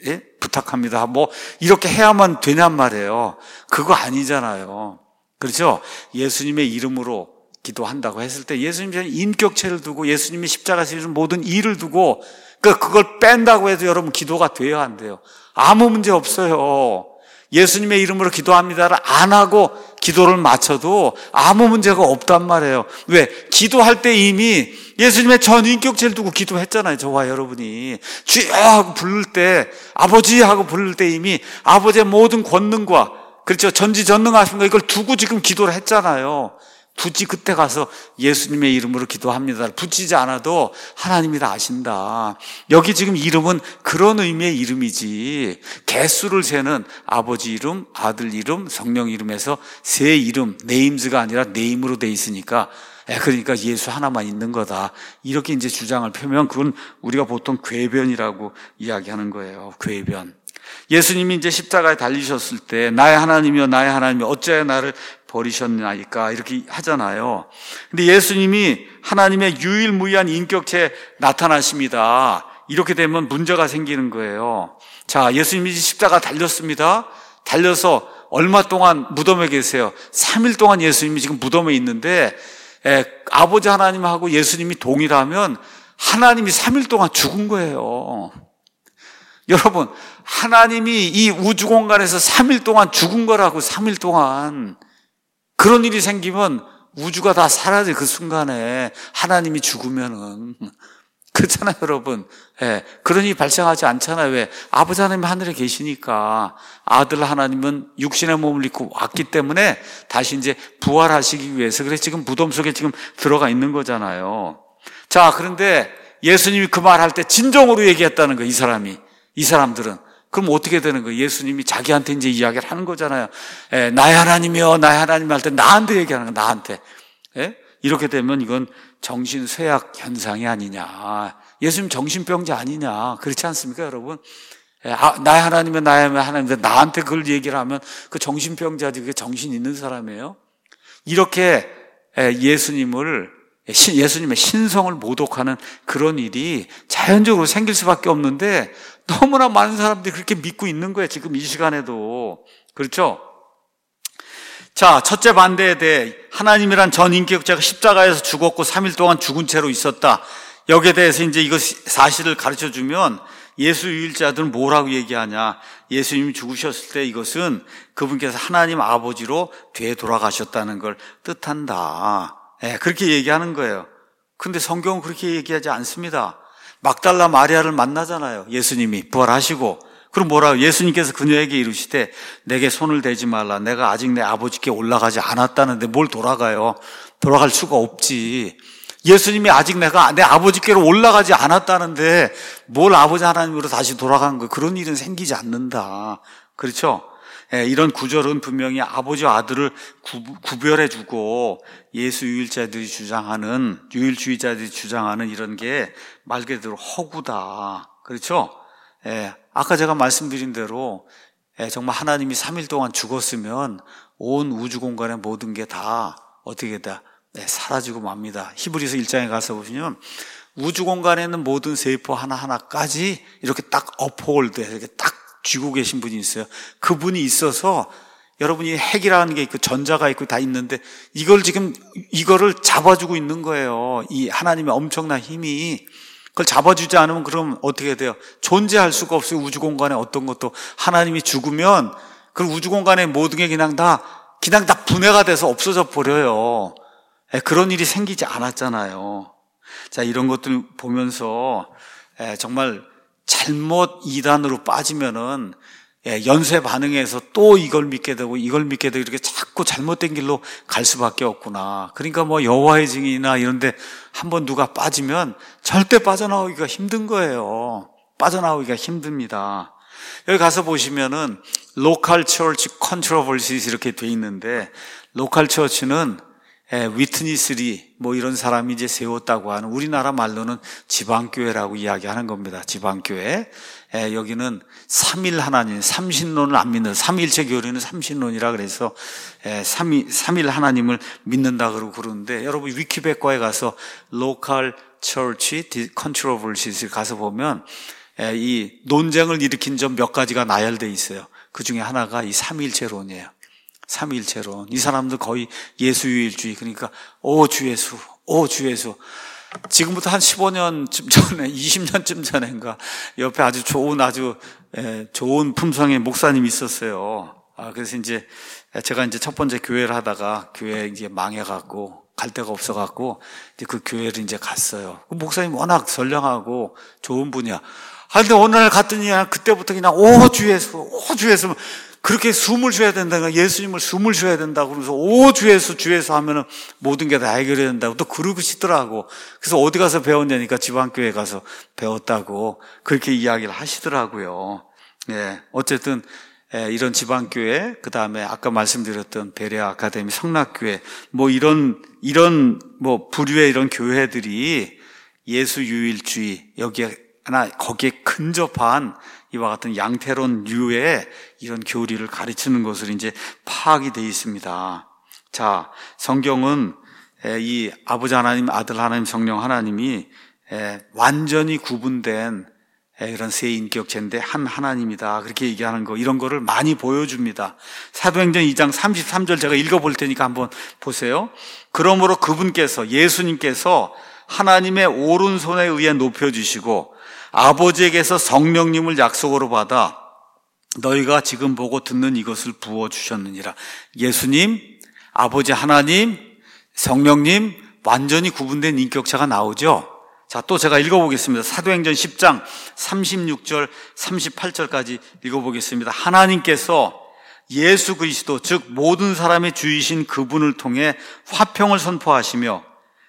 부탁합니다. 뭐 이렇게 해야만 되냔 말이에요. 그거 아니잖아요. 그렇죠? 예수님의 이름으로 기도한다고 했을 때 예수님의 인격체를 두고 예수님이 십자가에서 이룬 모든 일을 두고 그걸 뺀다고 해도 여러분 기도가 돼야 안 돼요. 아무 문제 없어요. 예수님의 이름으로 기도합니다를 안 하고 기도를 마쳐도 아무 문제가 없단 말이에요. 왜? 기도할 때 이미 예수님의 전 인격체를 두고 기도했잖아요. 저와 여러분이 주여 하고 부를 때, 아버지 하고 부를 때 이미 아버지의 모든 권능과, 그렇죠, 전지전능하신 거 이걸 두고 지금 기도를 했잖아요. 굳이 그때 가서 예수님의 이름으로 기도합니다 붙이지 않아도 하나님이 다 아신다. 여기 지금 이름은 그런 의미의 이름이지, 개수를 세는 아버지 이름, 아들 이름, 성령 이름에서 세 이름, 네임즈가 아니라 네임으로 돼 있으니까, 그러니까 예수 하나만 있는 거다, 이렇게 이제 주장을 펴면 그건 우리가 보통 궤변이라고 이야기하는 거예요. 궤변. 예수님이 이제 십자가에 달리셨을 때 나의 하나님이여 나의 하나님이여 어찌하여 나를 버리셨나이까 이렇게 하잖아요. 근데 예수님이 하나님의 유일무이한 인격체에 나타나십니다. 이렇게 되면 문제가 생기는 거예요. 자, 예수님이 십자가 달렸습니다. 달려서 얼마 동안 무덤에 계세요? 3일 동안 예수님이 지금 무덤에 있는데, 아버지 하나님하고 예수님이 동일하면 하나님이 3일 동안 죽은 거예요. 여러분, 하나님이 이 우주 공간에서 3일 동안 죽은 거라고. 3일 동안. 그런 일이 생기면 우주가 다 사라져. 그 순간에 하나님이 죽으면은. 그렇잖아요, 여러분. 그런 일이 발생하지 않잖아요. 왜? 아버지 하나님 하늘에 계시니까. 아들 하나님은 육신의 몸을 입고 왔기 때문에 다시 이제 부활하시기 위해서. 그래서 지금 무덤 속에 지금 들어가 있는 거잖아요. 자, 그런데 예수님이 그 말 할 때 진정으로 얘기했다는 거예요, 이 사람들은. 그럼 어떻게 되는 거예요? 예수님이 자기한테 이제 이야기를 하는 거잖아요. 나의 하나님이여, 나의 하나님 할 때 나한테 얘기하는 거예요, 나한테. 이렇게 되면 이건 정신쇠약 현상이 아니냐. 예수님 정신병자 아니냐. 그렇지 않습니까, 여러분? 나의 하나님이여, 나의 하나님이여, 나한테 그걸 얘기를 하면 그 정신병자지, 그게 정신 있는 사람이에요? 이렇게 예수님의 신성을 모독하는 그런 일이 자연적으로 생길 수밖에 없는데 너무나 많은 사람들이 그렇게 믿고 있는 거예요, 지금 이 시간에도. 그렇죠? 자, 첫째 반대에 대해 하나님이란 전 인격자가 십자가에서 죽었고 3일 동안 죽은 채로 있었다. 여기에 대해서 이제 이거 사실을 가르쳐 주면 예수 유일자들은 뭐라고 얘기하냐. 예수님이 죽으셨을 때 이것은 그분께서 하나님 아버지로 되돌아가셨다는 걸 뜻한다. 그렇게 얘기하는 거예요. 근데 성경은 그렇게 얘기하지 않습니다. 막달라 마리아를 만나잖아요, 예수님이 부활하시고. 그럼 뭐라고? 예수님께서 그녀에게 이르시되 내게 손을 대지 말라. 내가 아직 내 아버지께 올라가지 않았다는데 뭘 돌아가요? 돌아갈 수가 없지. 예수님이 아직 내가 내 아버지께로 올라가지 않았다는데 뭘 아버지 하나님으로 다시 돌아간 거예요? 그런 일은 생기지 않는다. 그렇죠? 이런 구절은 분명히 아버지와 아들을 구별해주고 예수 유일주의자들이 주장하는 이런 게 말 그대로 허구다. 그렇죠? 아까 제가 말씀드린 대로 정말 하나님이 3일 동안 죽었으면 온 우주 공간의 모든 게 다 어떻게 다 사라지고 맙니다. 히브리서 1장에 가서 보시면 우주 공간에 있는 모든 세포 하나하나까지 이렇게 딱 업홀드, 이렇게 딱 쥐고 계신 분이 있어요. 그분이 있어서 여러분이 핵이라는 게 있고 전자가 있고 다 있는데 이거를 잡아주고 있는 거예요. 이 하나님의 엄청난 힘이. 그걸 잡아주지 않으면 그럼 어떻게 돼요? 존재할 수가 없어요. 우주 공간에 어떤 것도. 하나님이 죽으면 그 우주 공간의 모든 게 그냥 다 분해가 돼서 없어져 버려요. 그런 일이 생기지 않았잖아요. 자, 이런 것들 보면서 정말 잘못 이단으로 빠지면은 연쇄 반응해서 또 이걸 믿게 되고 이렇게 자꾸 잘못된 길로 갈 수밖에 없구나. 그러니까 뭐 여호와의 증인이나 이런데 한번 누가 빠지면 절대 빠져나오기가 힘든 거예요. 빠져나오기가 힘듭니다. 여기 가서 보시면은 로컬 처치 컨트로버시스 이렇게 돼 있는데, 로컬 처치는 위트니스리 뭐 이런 사람이 이제 세웠다고 하는 우리나라 말로는 지방교회라고 이야기하는 겁니다. 지방교회. 여기는 삼일 하나님, 삼신론을 안 믿는, 삼일체 교리는 삼신론이라 그래서 삼일 하나님을 믿는다 그러는데, 여러분 위키백과에 가서 Local Church Controversies를 가서 보면 이 논쟁을 일으킨 점 몇 가지가 나열되어 있어요. 그 중에 하나가 이 삼일체론이에요. 삼일체론. 이 사람들 거의 예수유일주의. 그러니까 주 예수, 주 예수. 지금부터 한 15년쯤 전에, 20년쯤 전인가 옆에 아주 좋은 품성의 목사님이 있었어요. 그래서 이제 제가 이제 첫 번째 교회를 하다가 교회 이제 망해갖고 갈 데가 없어갖고 이제 그 교회를 이제 갔어요. 그 목사님 워낙 선량하고 좋은 분이야. 근데 어느 날 갔더니 그때부터 그냥 주 예수, 주 예수. 그렇게 숨을 쉬어야 된다. 예수님을 숨을 쉬어야 된다고 그러면서 주 예수 하면은 모든 게 다 해결이 된다고 또 그러시더라고. 그래서 어디 가서 배웠냐니까 지방교회 가서 배웠다고 그렇게 이야기를 하시더라고요. 어쨌든 이런 지방교회, 그 다음에 아까 말씀드렸던 베레아 아카데미 성락교회, 뭐 이런 뭐 부류의 이런 교회들이 예수유일주의 거기에 근접한 이와 같은 양태론류의 이런 교리를 가르치는 것을 이제 파악이 되어 있습니다. 자, 성경은 이 아버지 하나님, 아들 하나님, 성령 하나님이 완전히 구분된 이런 세 인격체인데 한 하나님이다. 그렇게 얘기하는 거, 이런 거를 많이 보여줍니다. 사도행전 2장 33절 제가 읽어볼 테니까 한번 보세요. 그러므로 그분께서, 예수님께서 하나님의 오른손에 의해 높여주시고 아버지에게서 성령님을 약속으로 받아 너희가 지금 보고 듣는 이것을 부어주셨느니라. 예수님, 아버지 하나님, 성령님, 완전히 구분된 인격체가 나오죠. 자, 또 제가 읽어보겠습니다. 사도행전 10장 36절 38절까지 읽어보겠습니다. 하나님께서 예수 그리스도, 즉 모든 사람의 주이신 그분을 통해 화평을 선포하시며,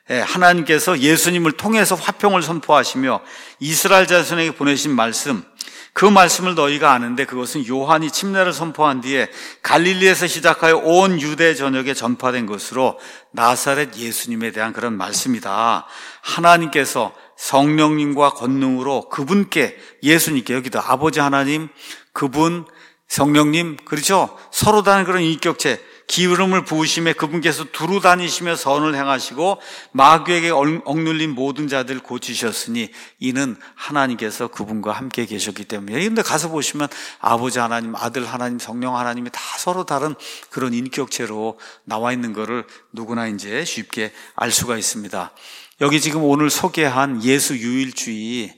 하나님께서 예수님을 통해서 화평을 선포하시며 이스라엘 자손에게 보내신 말씀, 그 말씀을 너희가 아는데 그것은 요한이 침례를 선포한 뒤에 갈릴리에서 시작하여 온 유대 전역에 전파된 것으로 나사렛 예수님에 대한 그런 말씀이다. 하나님께서 성령님과 권능으로 그분께, 예수님께, 여기도 아버지 하나님, 그분, 성령님, 그렇죠? 서로 다른 그런 인격체, 기름을 부으심에 그분께서 두루 다니시며 선을 행하시고 마귀에게 억눌린 모든 자들을 고치셨으니 이는 하나님께서 그분과 함께 계셨기 때문에. 그런데 가서 보시면 아버지 하나님, 아들 하나님, 성령 하나님이 다 서로 다른 그런 인격체로 나와 있는 것을 누구나 이제 쉽게 알 수가 있습니다. 여기 지금 오늘 소개한 예수 유일주의,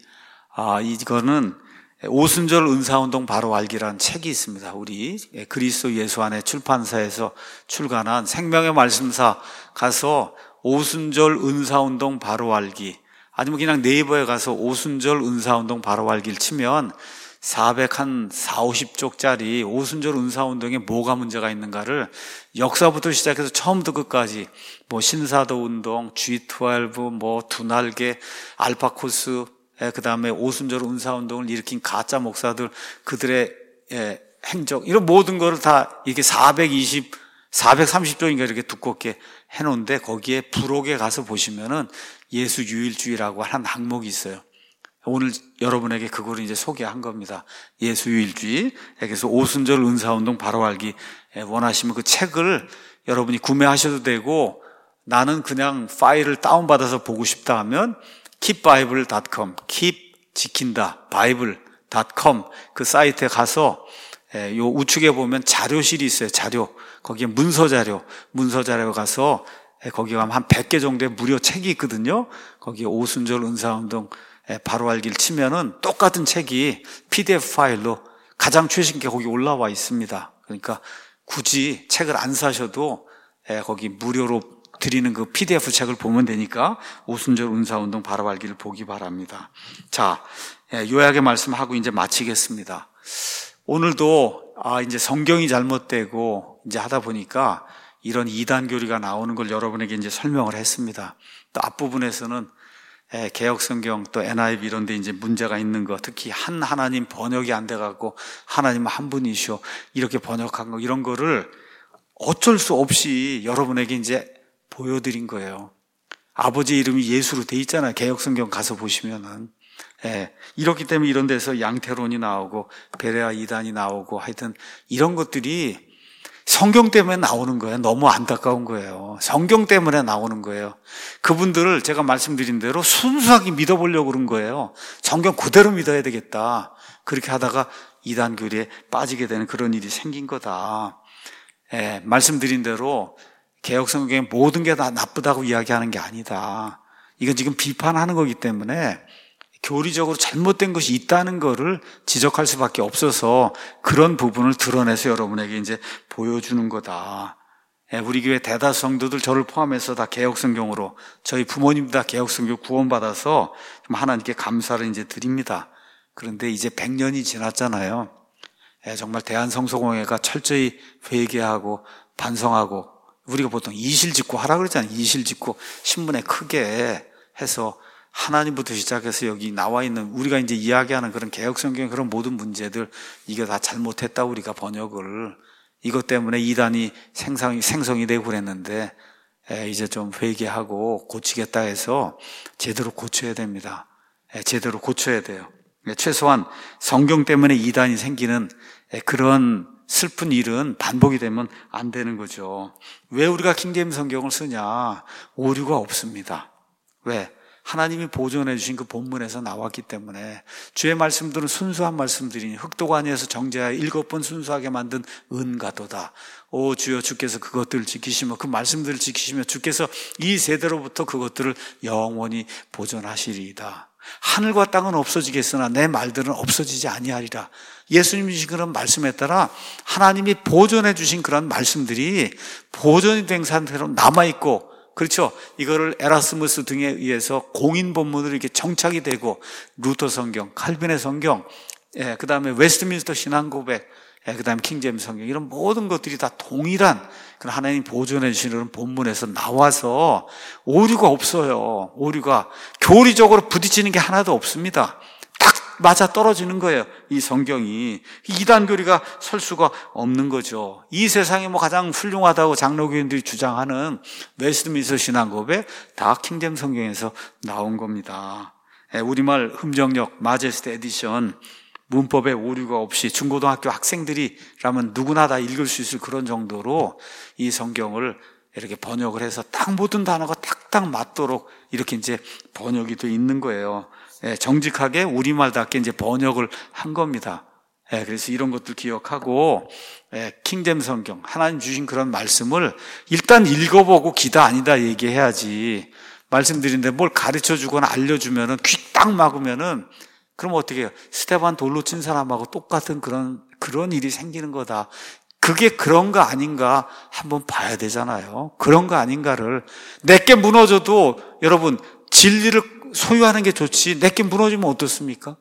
이거는 오순절 은사운동 바로 알기라는 책이 있습니다. 우리 그리스도 예수 안에 출판사에서 출간한 생명의 말씀사 가서 오순절 은사운동 바로 알기, 아니면 그냥 네이버에 가서 오순절 은사운동 바로 알기를 치면 450쪽짜리 오순절 은사운동에 뭐가 문제가 있는가를 역사부터 시작해서 처음부터 끝까지, 뭐 신사도 운동, G12, 뭐 두날개, 알파코스, 그 다음에 오순절 은사운동을 일으킨 가짜 목사들, 그들의 행적, 이런 모든 거를 다 이렇게 430쪽인가 이렇게 두껍게 해놓은데, 거기에 부록에 가서 보시면은 예수 유일주의라고 하는 항목이 있어요. 오늘 여러분에게 그거를 이제 소개한 겁니다. 예수 유일주의. 그래서 오순절 은사운동 바로 알기 원하시면 그 책을 여러분이 구매하셔도 되고, 나는 그냥 파일을 다운받아서 보고 싶다 하면 keepbible.com, keep 지킨다, bible.com 그 사이트에 가서 요 우측에 보면 자료실이 있어요. 자료. 거기에 문서자료에 가서 거기 가면 한 100개 정도의 무료 책이 있거든요. 거기에 오순절 은사운동 바로 알기를 치면은 똑같은 책이 PDF 파일로 가장 최신 게 거기 올라와 있습니다. 그러니까 굳이 책을 안 사셔도 거기 무료로 드리는 그 PDF 책을 보면 되니까 오순절 은사운동 바로 알기를 보기 바랍니다. 자, 요약의 말씀하고 이제 마치겠습니다. 오늘도 이제 성경이 잘못되고 이제 하다 보니까 이런 이단 교리가 나오는 걸 여러분에게 이제 설명을 했습니다. 또 앞부분에서는 개혁 성경 또 NIV 이런 데 이제 문제가 있는 거, 특히 한 하나님 번역이 안 돼 갖고 하나님 한 분이시오 이렇게 번역한 거, 이런 거를 어쩔 수 없이 여러분에게 이제 보여드린 거예요. 아버지 이름이 예수로 돼 있잖아요. 개역성경 가서 보시면은. 예, 이렇기 때문에 이런 데서 양태론이 나오고 베레아 이단이 나오고 하여튼 이런 것들이 성경 때문에 나오는 거예요. 너무 안타까운 거예요. 성경 때문에 나오는 거예요. 그분들을 제가 말씀드린 대로 순수하게 믿어보려고 그런 거예요. 성경 그대로 믿어야 되겠다. 그렇게 하다가 이단 교리에 빠지게 되는 그런 일이 생긴 거다. 예, 말씀드린 대로 개역성경에 모든 게 다 나쁘다고 이야기하는 게 아니다. 이건 지금 비판하는 거기 때문에 교리적으로 잘못된 것이 있다는 거를 지적할 수밖에 없어서 그런 부분을 드러내서 여러분에게 이제 보여주는 거다. 우리 교회 대다수 성도들 저를 포함해서 다 개역성경으로 저희 부모님도 다 개역성경 구원받아서 하나님께 감사를 이제 드립니다. 그런데 이제 100년이 지났잖아요. 정말 대한성소공회가 철저히 회개하고 반성하고 우리가 보통 이실직고 하라 그러잖아요. 이실직고 신문에 크게 해서 하나님부터 시작해서 여기 나와 있는 우리가 이제 이야기하는 그런 개역성경의 그런 모든 문제들 이게 다 잘못했다 우리가 번역을 이것 때문에 이단이 생성이 되고 그랬는데 이제 좀 회개하고 고치겠다 해서 제대로 고쳐야 됩니다. 제대로 고쳐야 돼요. 최소한 성경 때문에 이단이 생기는 그런 슬픈 일은 반복이 되면 안 되는 거죠. 왜 우리가 킹제임스 성경을 쓰냐? 오류가 없습니다. 왜? 하나님이 보존해 주신 그 본문에서 나왔기 때문에 주의 말씀들은 순수한 말씀들이니 흑도관에서 정죄하여 7번 순수하게 만든 은가도다. 오 주여 주께서 그것들을 지키시며 그 말씀들을 지키시며 주께서 이 세대로부터 그것들을 영원히 보존하시리이다. 하늘과 땅은 없어지겠으나 내 말들은 없어지지 아니하리라. 예수님이 주신 그런 말씀에 따라 하나님이 보존해 주신 그런 말씀들이 보존이 된 상태로 남아있고 그렇죠. 이거를 에라스무스 등에 의해서 공인 본문으로 이렇게 정착이 되고 루터 성경, 칼빈의 성경, 그 다음에 웨스트민스터 신앙고백, 그 다음에 킹제임스 성경 이런 모든 것들이 다 동일한 그런 하나님 보존해 주시는 본문에서 나와서 오류가 없어요. 오류가 교리적으로 부딪히는 게 하나도 없습니다. 딱 맞아 떨어지는 거예요. 이 성경이 이단 교리가 설 수가 없는 거죠. 이 세상에 뭐 가장 훌륭하다고 장로교인들이 주장하는 웨스트민스터 신앙고백 다 킹제임스 성경에서 나온 겁니다. 우리말 흠정력 마제스트 에디션 문법에 오류가 없이 중고등학교 학생들이라면 누구나 다 읽을 수 있을 그런 정도로 이 성경을 이렇게 번역을 해서 딱 모든 단어가 딱딱 맞도록 이렇게 이제 번역이 돼 있는 거예요. 정직하게 우리말답게 이제 번역을 한 겁니다. 그래서 이런 것들 기억하고 킹제임스 성경 하나님 주신 그런 말씀을 일단 읽어보고 기다 아니다 얘기해야지. 말씀드린데 뭘 가르쳐 주거나 알려주면은 귀 딱 막으면은 그럼 어떻게 해요? 스테반 돌로 친 사람하고 똑같은 그런 일이 생기는 거다. 그게 그런 거 아닌가 한번 봐야 되잖아요. 그런 거 아닌가를. 내게 무너져도 여러분 진리를 소유하는 게 좋지 내게 무너지면 어떻습니까?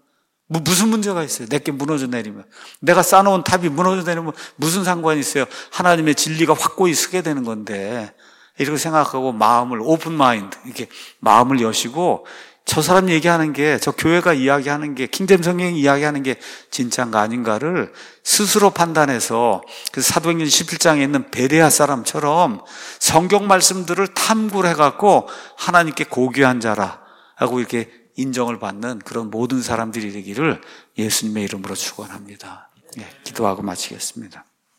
무슨 문제가 있어요? 내게 무너져 내리면. 내가 쌓아놓은 탑이 무너져 내리면 무슨 상관이 있어요? 하나님의 진리가 확고히 서게 되는 건데 이렇게 생각하고 마음을 오픈 마인드 이렇게 마음을 여시고 저 사람 얘기하는 게, 저 교회가 이야기하는 게, 킹제임스 성경이 이야기하는 게 진짜인가 아닌가를 스스로 판단해서 그 사도행전 17장에 있는 베레아 사람처럼 성경 말씀들을 탐구를 해갖고 하나님께 고귀한 자라 하고 이렇게 인정을 받는 그런 모든 사람들이 되기를 예수님의 이름으로 축원합니다. 기도하고 마치겠습니다.